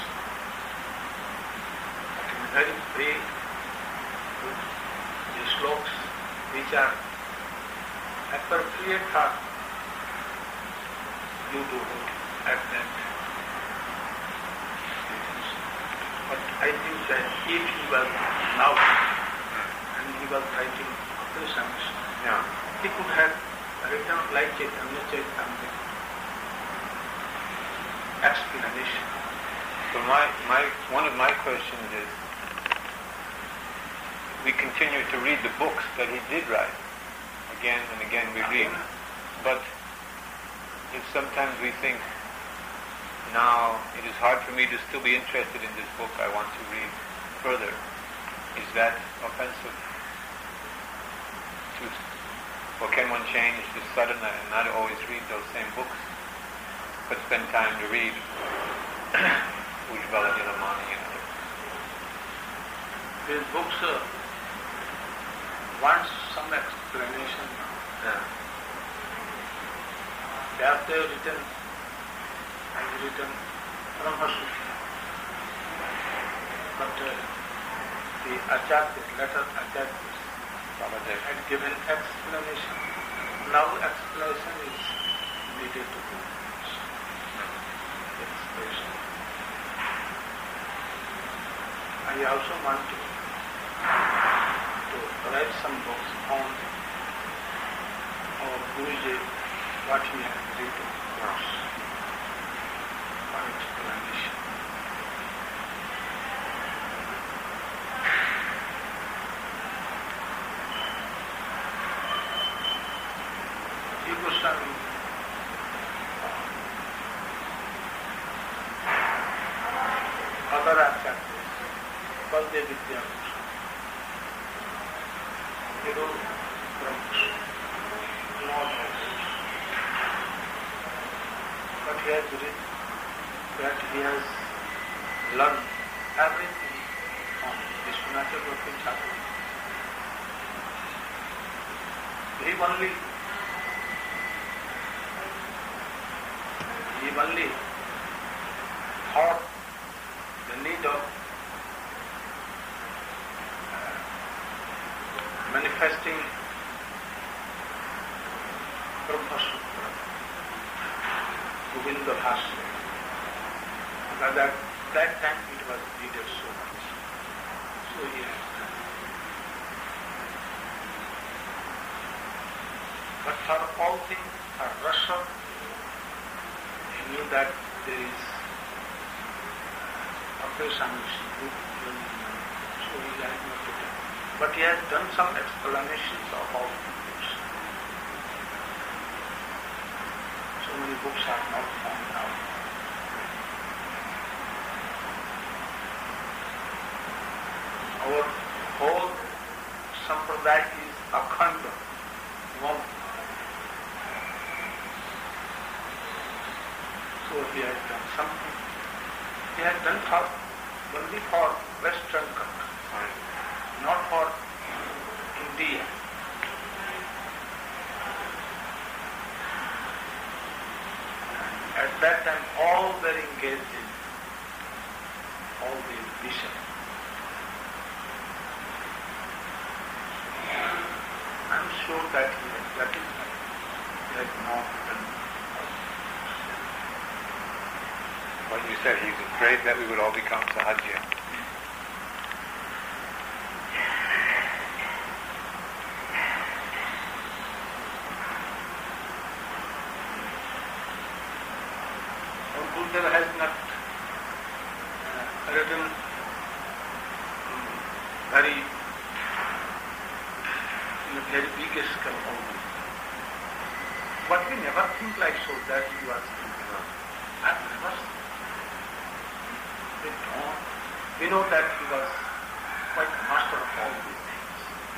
Speaker 5: But in very brief, the sloks which are appropriate for you to at that. But I think that if he was now and he was writing operations, he could have written like Chaitanya Charitamrita explanation.
Speaker 4: So one of my questions is, we continue to read the books that he did write. Again and again we read. But if sometimes we think, now it is hard for me to still be interested in this book, I want to read further. Is that offensive? Or can one change the sadhana and not always read those same books, but spend time to read Ujjvala Nilamani and others?
Speaker 5: These books want some explanation. After written Brahma Sutra. But the Acharya, later Acharya, had given explanation. Now explanation is needed to do. Explanation. I also want to write some books on our Guruji, what he has written for us. Explanation. Ji Goswami other acharyas, Baldev Vidya Goswami, Guru Brahma, not others. But he has written that he has learned everything from Vishwanath Bhakti Thakur. He only thought the need of manifesting Brahma Sutra, Govinda Bhasya. But at that time it was needed so much. So he has done. But for all things, for Russia, he knew that there is Swami Sri, so he has not written. But he has done some explanations of all the books. So many books are not found now. Our whole sampradaya is akhanda, one. So he has done something. He has done only for Western countries, not for India. At that time, all were engaged in all these visions. I'm sure that he has gratified. He has not done.
Speaker 4: When you said he's afraid that we would all become sahajya.
Speaker 5: Or Buddha has not written very big scale on this. But we never think like so that he was thinking of. I've never seen. We know that he was quite master of all these things.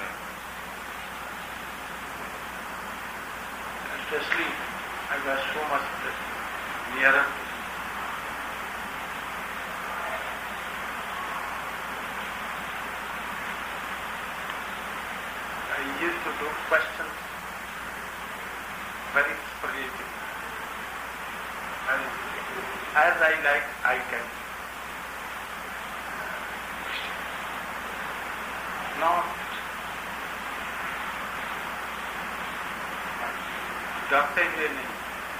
Speaker 5: Especially, I was so much nearer to him. I used to do questions very creative. And as I like, I can. Not डरते हुए नहीं,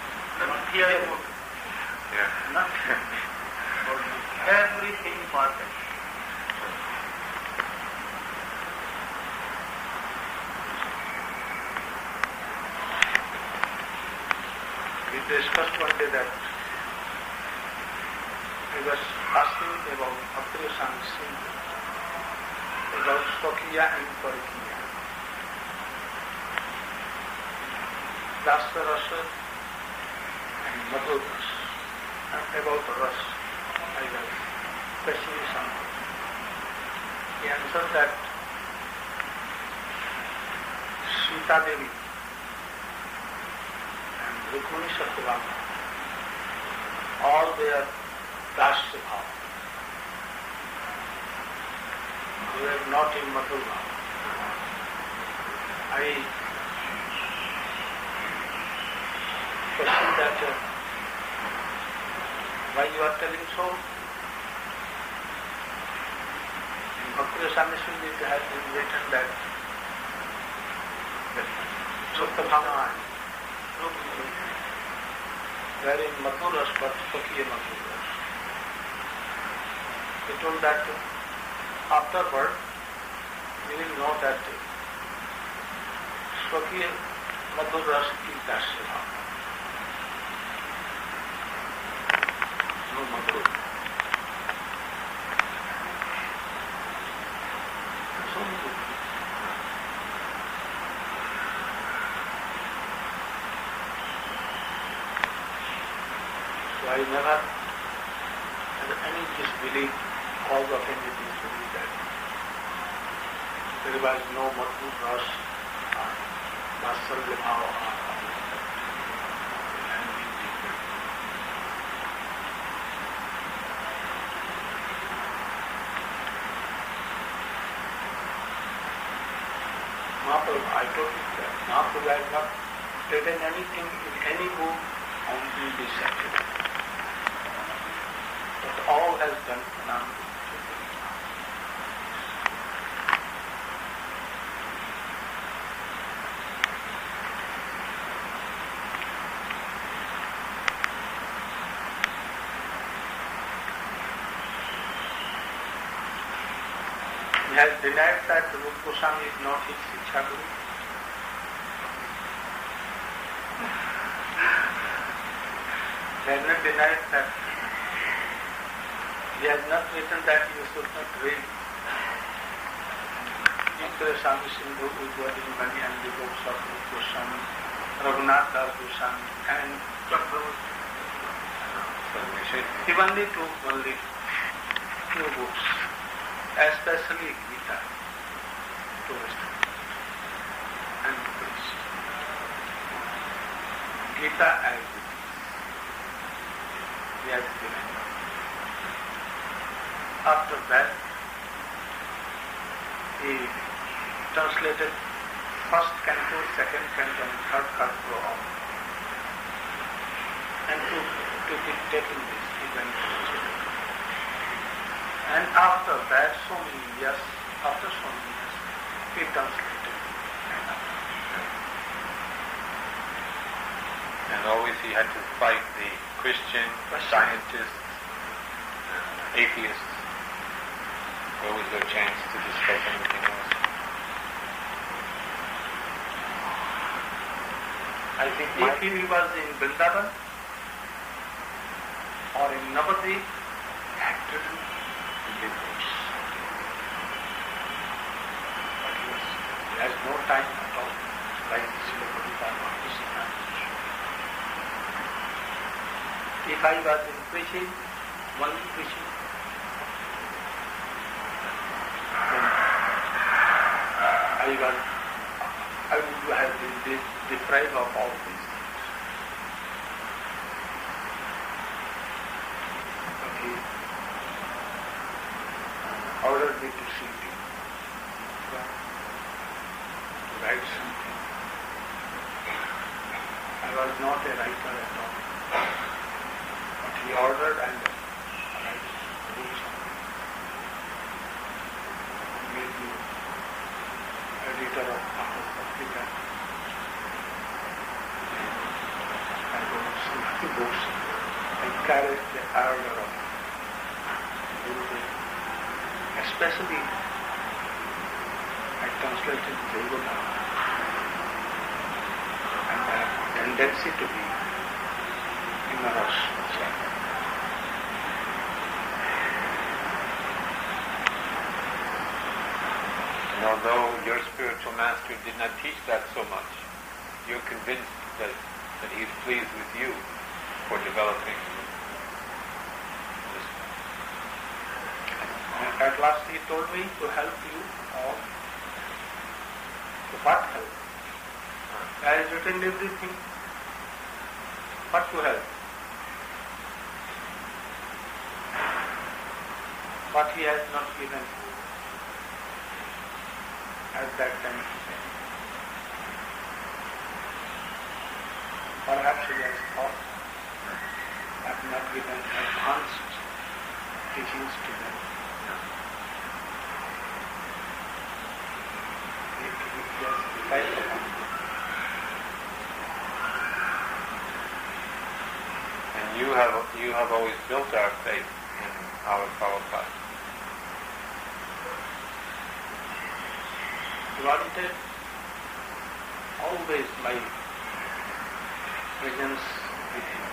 Speaker 5: nothing, everything perfect. We discussed one day that I was asking about Bhakti Swami Sri, about Swakiya and Parakiya. Rasa Rasa and Madhur Rasa. And about Rasa, I was questioning someone. He answered that Sita Devi and Rukmini Satyabhama, all their Dasya Bhava. They were not in Madhur Bhava. I question that why you are telling so? In Bhakti Swami Sri it has been written that Satyabhama were in Madhur Rasa but Swakiya Madhur Rasa. He told that afterward we will know that Swakiya Madhur Rasa is Dasya Bhava. No Madhur. So many. So I never had any disbelief, cause of any disbelief that there was no Madhur Rasa or Vatsalya Bhava or I told you that Mahaprabhu has not written anything in any book on this subject. But all has done phenomenal. He has denied that Rupa Goswami is not his Shiksha Guru. He has not denied that he He has not written that you should not read Swami Sindhu, Ujjwali Mani and the books of Goswami, Raghunath Das Goswami and Chakravarti. He only took only two books, especially Gita, to Western and Buddhist. Gita as it is. He has given. After that, he translated first canto, second canto, and third canto of, and to be taken this event. And after that, so many years, he translated.
Speaker 4: And always he had to fight the Christian scientists, atheists. Where was there a chance to discuss anything else?
Speaker 5: I think if he was in Vrindavan or in Navadvip, he had written the books. But he has no time at all, like Srila Prabhupada or Krishna. If I was in preaching, only preaching, then I would have been deprived of all these things. But he ordered me to see him, to write something. I was not a writer at all. But he ordered and I do something. He made me editor of Africa. I wrote so many books. I carried the order of Guru. Especially, I translated Yoga and I have a tendency to be humorous.
Speaker 4: And although your spiritual master did not teach that so much, you're convinced that he's pleased with you for developing this.
Speaker 5: At last he told me to help you all. To what help? I have written everything. What to help? What he has not given at that time. Perhaps he has thought I have not given advanced teachings to them. He has relied upon them.
Speaker 4: And you have always built our faith in our Prabhupada.
Speaker 5: Wanted always my presence with him.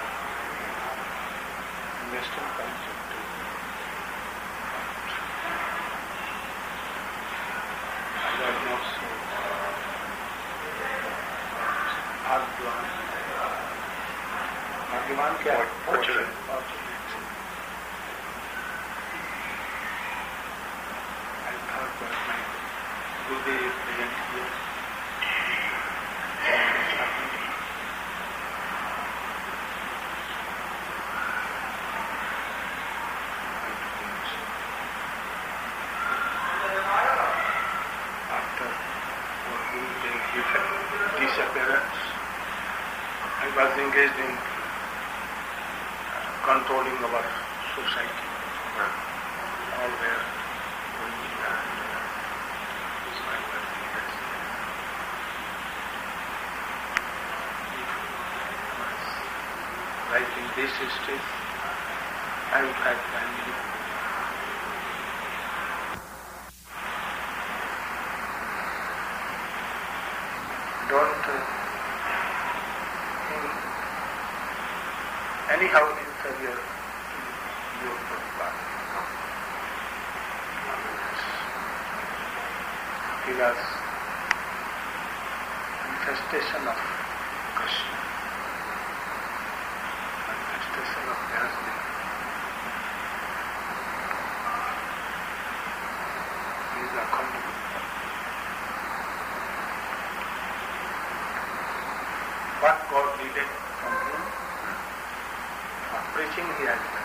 Speaker 5: In Western culture too. I was not so Bhagwan kya?
Speaker 4: Fortunate.
Speaker 5: I thought that my Gurudev is present here. After Gurudev's disappearance, I was engaged in controlling our society. All were like in this state, I would have family. Don't anyhow inferior to your Prabhupada. Leela's manifestation of Krishna, manifestation of Vyasdev. He is accountable. What God needed from him, for preaching he has done.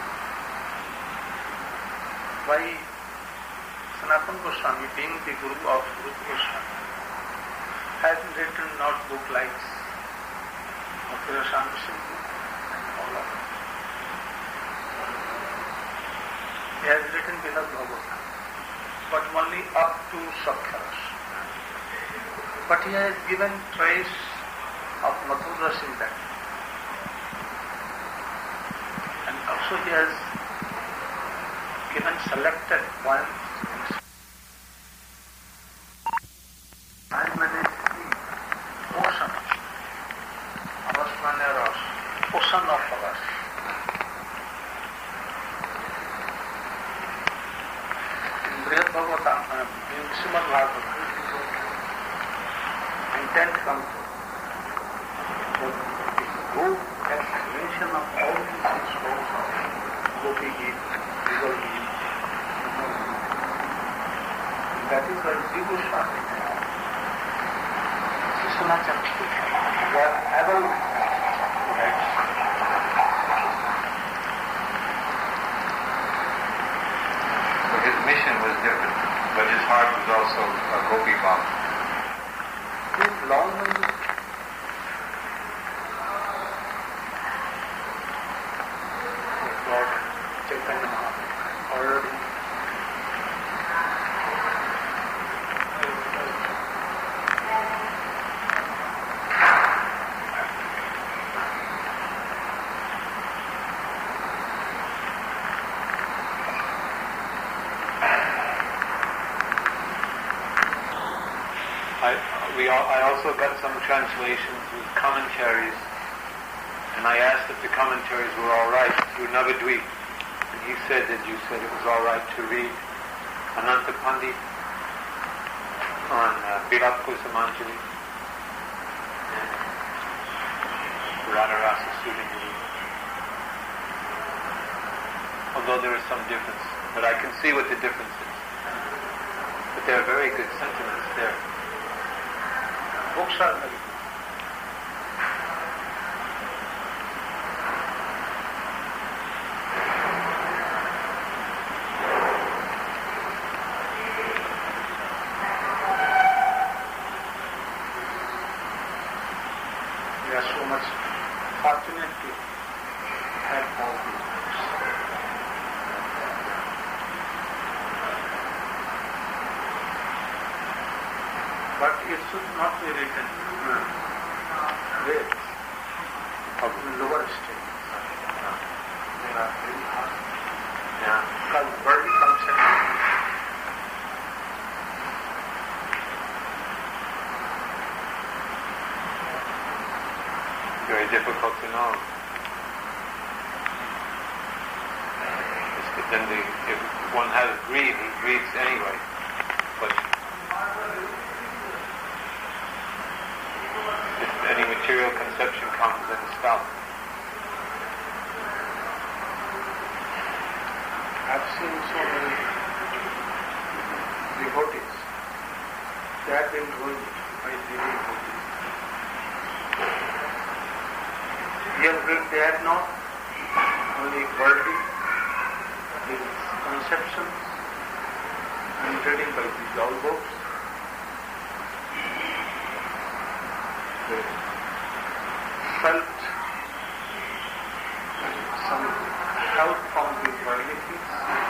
Speaker 5: Why Sanatana Goswami, being the Guru of Rupa Goswami, has written not book like Bhakti Rasamrita Sindhu and all of them. He has written Vinod Bhagavatam, but only up to Sakhyaras. But he has given trace of Madhuras in that. And also he has given selected points as many portions, Rasmaneros, portion of us. In Brihad Bhagavatam, in Srimad Bhagavatam, intent comes who has mention of all these scrolls of Gopi Gita, Yugal Gita. That is why Jiva Swami, Sunachakti, were able to write.
Speaker 4: So his mission was different, but his heart was also a Gopi Bhava.
Speaker 5: His long Lord Chaitanya Mahaprabhu already
Speaker 4: I also got some translations with commentaries, and I asked if the commentaries were all right through Navadvip, and he said that you said it was all right to read Ananta Pandit on Virat Kusumanjali and Radharasa Sudhini. Although there is some difference, but I can see what the difference is. But there are very good sentiments there.
Speaker 5: books are very good. We are so much fortunate to have all these books. But it should not be written late, in lower stage. They are very hard.
Speaker 4: Yeah.
Speaker 5: Because worldly concept.
Speaker 4: Very difficult to know. Then if one has greed, he greeds anyway. But if any material conception comes, then it stops.
Speaker 5: I've seen so many devotees. They have been ruined by devotees. Here they have not only worldly conceptions and reading by these all books. They felt some help from the worldly things.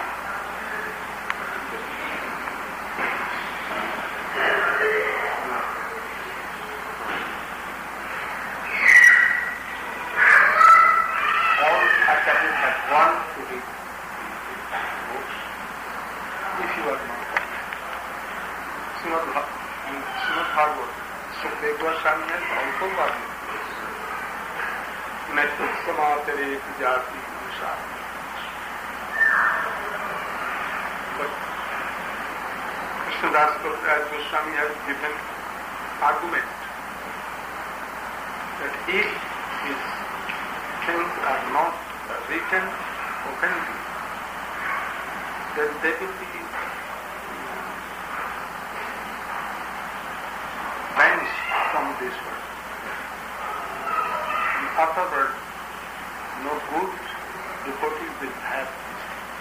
Speaker 5: All acharyas that want to read books, if you are not right. Srimad Bhagavatam, Sukadeva Goswami has also got it. Natat Samatere Jati Usha. But Krishnadas Goswami has given argument that if his things are not written openly, then they will be vanished from this world. And afterwards, no good devotee will have this.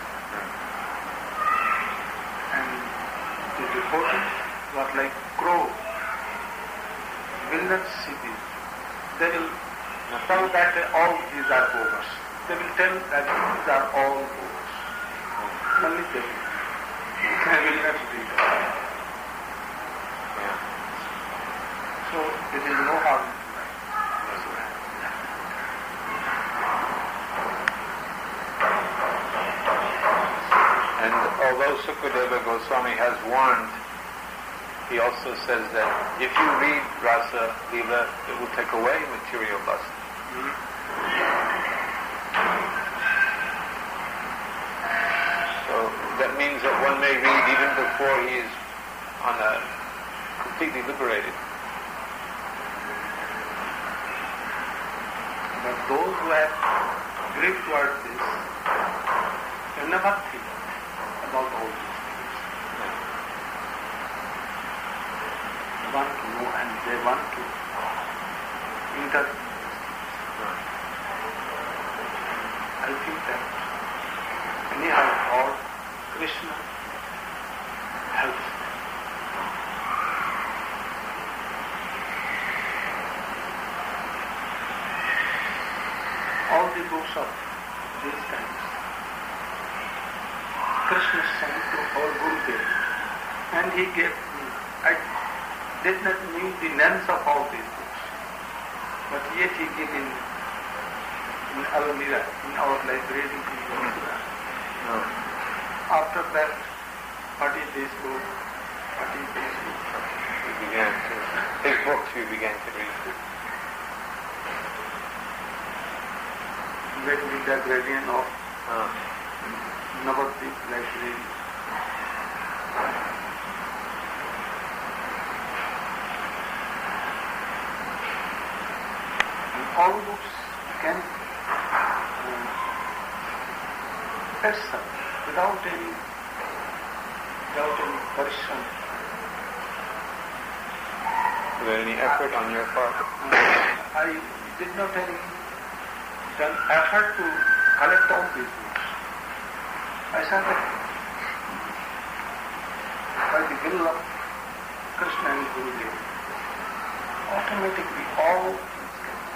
Speaker 5: And the devotees were like crows, will not see this. They will tell that all these are bogus. They will tell that these are all bogus. Only they will not read it. So it is no harm.
Speaker 4: And although Sukadeva Goswami has warned, he also says that if you read Rasa Leela, it will take away material lust. So that means that one may read even before he is completely liberated.
Speaker 5: But those who have gripped towards this will never think about all these things. They want to know and they want to enter. I think that anyhow all Krishna helps them. All the books of these times, Krishna sent to our Gurudev, and he gave me. I did not know the names of all these books, but yet he gave in Almira, in our library in Almira. After that, 40 days ago,
Speaker 4: His books we began to read.
Speaker 5: With the gradient of Navadvip library. And all books can person without any person.
Speaker 4: Without any effort on your part?
Speaker 5: I did not any done effort to collect all these books. I said that by the will of Krishna and Gurudev, automatically all things can be.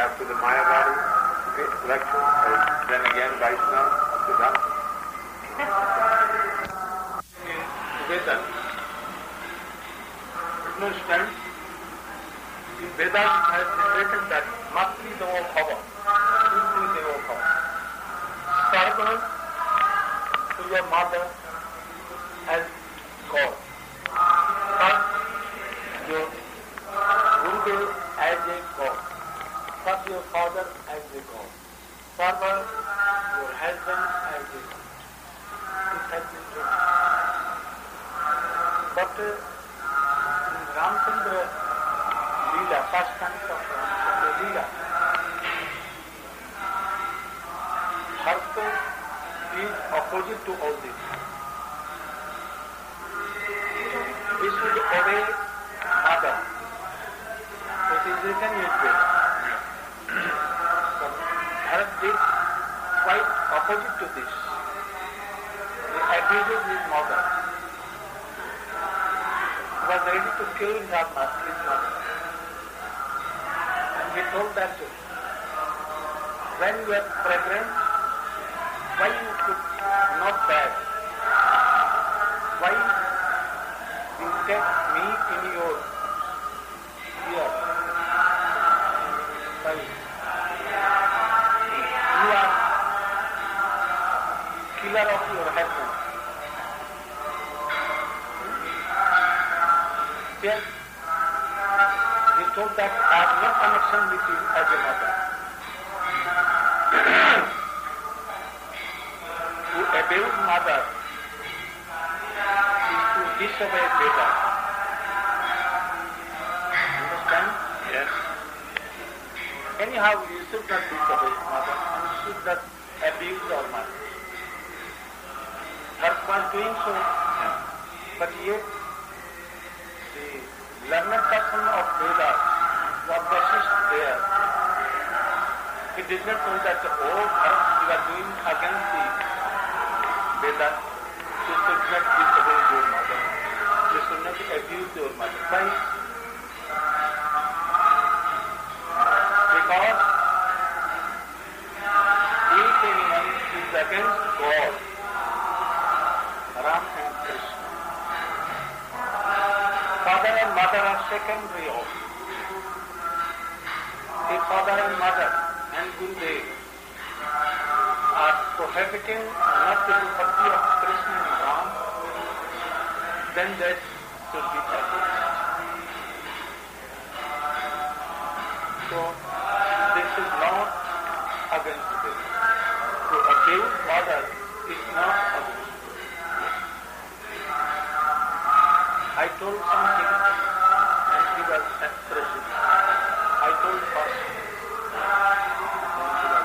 Speaker 4: after the Mayavadi lecture, then again Vaishnava, Siddhanta.
Speaker 5: Vedas. You understand? In Vedas it has been written that Matri Devo Bhava, Pitri Devo Bhava. Sarva to your mother as God. First, your Gurudev as a God. First, your father as a God. Sarva, your husband as a God. It has been written. But in Ramchandra Leela, first time of Ramchandra Leela, husband is opposite to all this. He should obey mother. It is written in Veda. But Bharat did quite opposite to this. He abuses his mother. Was ready to kill his mother. And he told that when you are pregnant, why you could not bear? Why you take me in your ear? Why? You are killer of your husband. Yes, he told that I have no connection with you as a mother. To abuse mother is to disobey Veda. Understand?
Speaker 4: Yes.
Speaker 5: Anyhow, you should not disobey mother and you should not abuse your mother. Bharat was doing so, but yet the learned person of Vedas was persist there. He did not know that, oh, Bharat, you are doing against the Vedas. You should not disobey your mother. You should not abuse your mother. Why? Because if anyone is against God, Ram and Krishna, father and mother are secondary of. If father and mother and Gurudev are prohibiting not to do bhakti of Krishna and Ram, then that should be practiced. So, this is not against this. To abuse mother is not against this. I told something and he was expressing. I told first and he was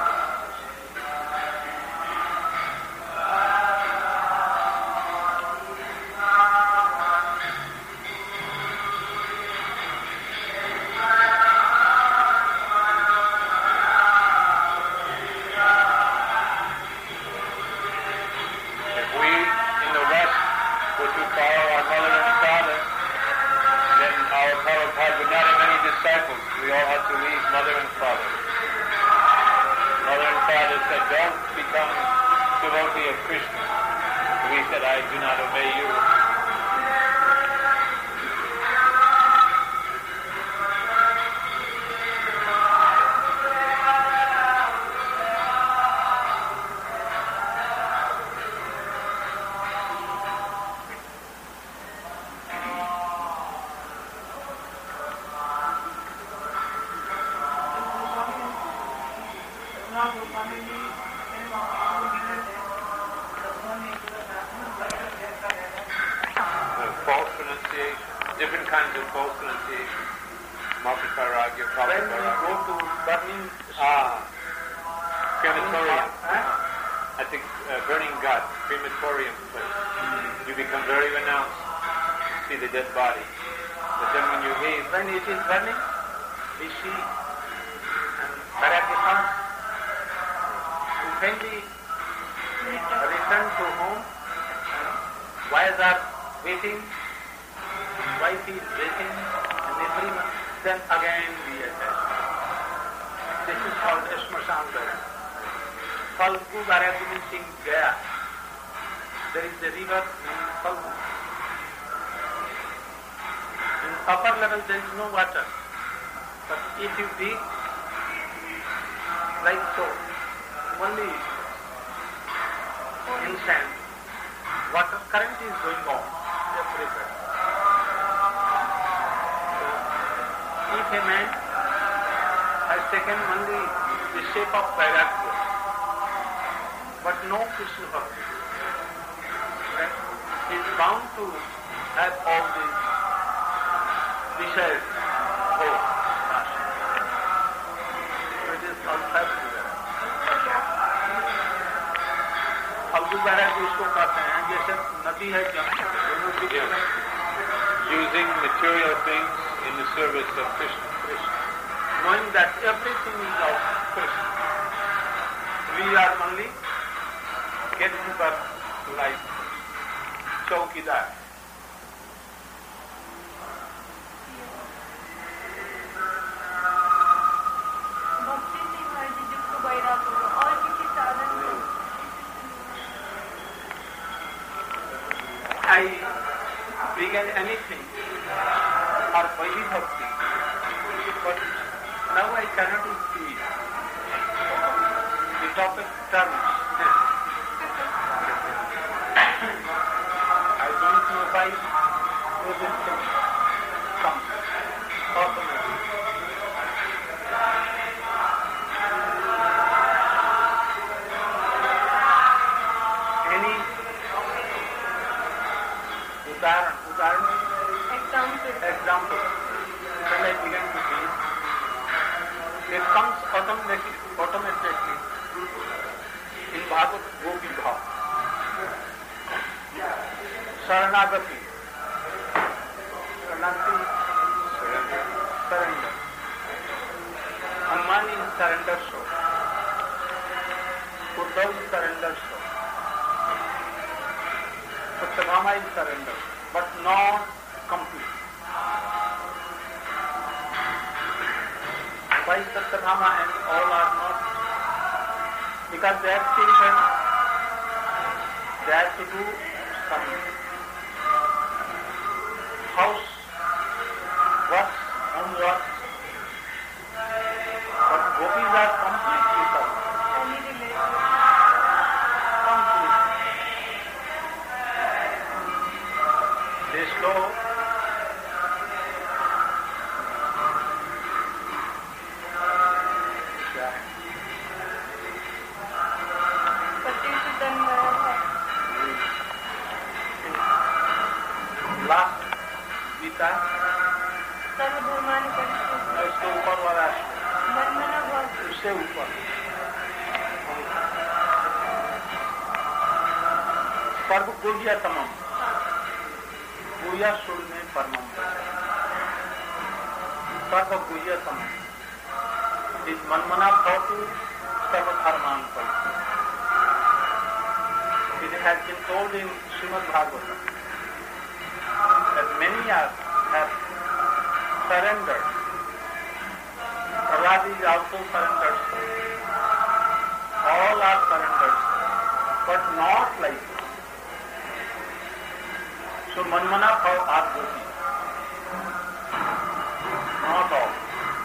Speaker 4: If we in the West were to follow our mother and father, then our Prabhupada would not have any disciples. We all have to leave mother and father. Mother and father said, don't become devotee of Krishna. We said, I do not obey you. False pronunciation, different kinds of false pronunciation. Mapikaragya,
Speaker 5: when we
Speaker 4: Prabhupada.
Speaker 5: go to burning
Speaker 4: Crematorium. I think burning gut, crematorium place. You become very renounced. See the dead body. But then when you leave,
Speaker 5: when it is burning, we see and Bharati comes to finally return to home. Wives are waiting, wife is waiting, and every month, then again we attach. This called Smashan Gaya. Falgu Garadu means in Gaya. There is a river named Falgu. In upper level there is no water. But if you dig like so, only in sand, water current is going on everywhere. So, if a man has taken only the shape of Vairagya, but no Krishna Bhakti, then he is bound to have all these desires. Phalgu बैराग इसको कहते हैं जैसे नदी है
Speaker 4: using material things in the service of Krishna.
Speaker 5: Knowing that everything is of Krishna, we are only gatekeeper like Chaukidar. I began anything or Vaidhi Bhakti, but now I cannot speak. The topic turns. I don't know why this thing comes automatically. Any example, when I began to see, it comes automatically in Bhagavad Gopi Bhav. Saranagati. Surrender. Hanuman is surrender so. Uddhav is surrender so. Satyabhama is surrender, but not complete. Why Satyabhama and all are not? Because they are children. They have to do some house work, homework. But gopis are completely complete. They slow. Last Gita, उसके ऊपर वाला उससे ऊपर सर्व गुह्य तमम गुह्य सुर में परमम सर्व गुह्य तमम इस मनमना भवतु सर्वधर्मान पर. It has been told in Srimad Bhagavatam that many have surrendered. Prahlad is also surrendered. All are surrendered, but not like this. So manmana bhav are gopi. Not all.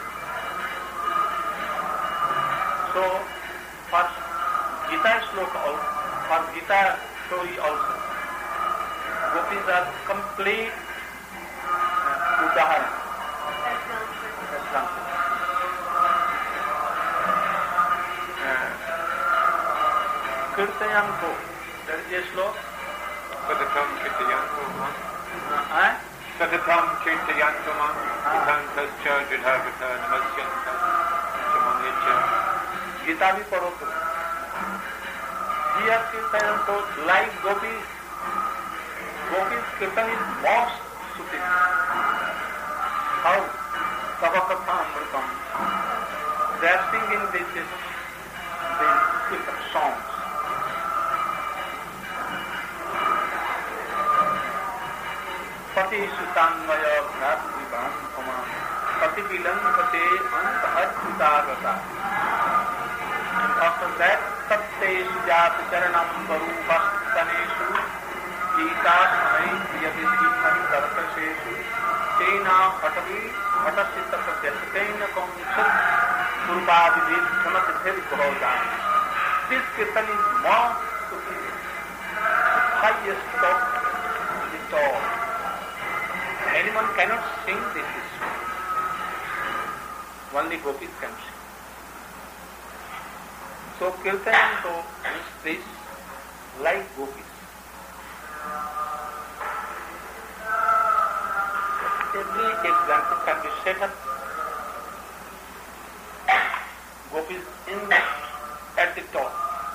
Speaker 5: So for Gita sloka also, for Gita story also, gopis are complete udaharan. Example. Kirtayanto, there is a slok.
Speaker 4: Satatam Kirtayanto Satatam Kirtayanto Vidantascha Jadhavata Namasyanta Chamanyacha.
Speaker 5: Gita bhi padho to. Here Kirtayanto, like gopis, Kirtan is most suitable. How? Savakatha Amritam. They are singing these songs. Pati Sutanvaya Bhratri Bhankama Pati Vilampate Anta Adhutagata. after that, Satteshu Jat Charanam Varupasthaneshu Gita Samai Priyadesi Hari Karkasheshu Tena Hatavi Hatasita Pratyastena Kamsur Purvavidit Samat Dhir Bhaudani. This kirtan is more superior, highest of it all. Anyone cannot sing this song. Only gopis can sing. So kirtan to is this like gopis. Every example can be set up. Gopis at the top.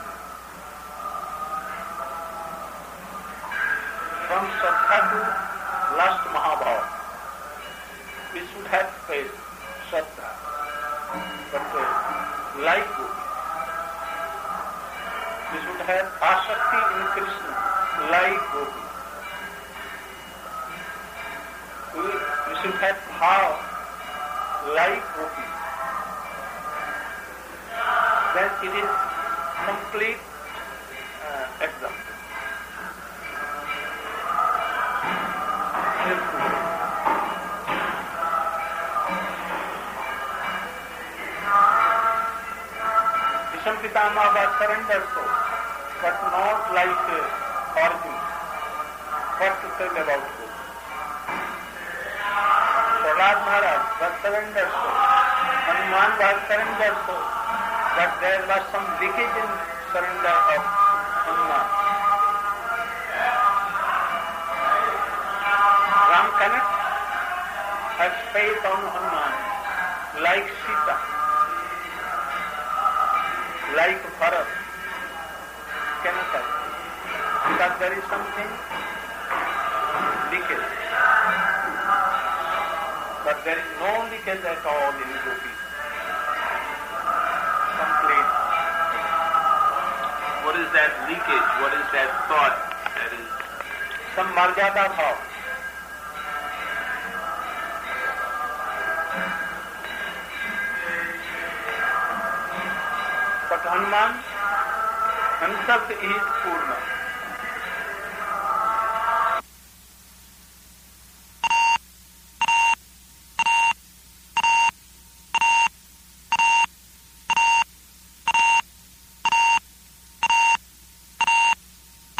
Speaker 5: From Sattva to last Mahabharata, we should have faith, Sattva, but like gopis. We should have asakti in Krishna, like gopis. We should have bhava, like gopis. Then it is complete example. Bhishma Pitama was surrendered to, but not like Arjuna. What to tell about this? Prahlad Maharaj was surrendered to, Hanuman was surrendered to, but there was some leakage in surrender of Hanuman. Ram cannot have faith on Hanuman like Sita, like Bharat. Cannot have. Because there is something leakage. But there is no leakage at all in gopis. Complete.
Speaker 6: What is that leakage? What is that thought? That is
Speaker 5: some marjada bhav. But Hanuman himself is Purna.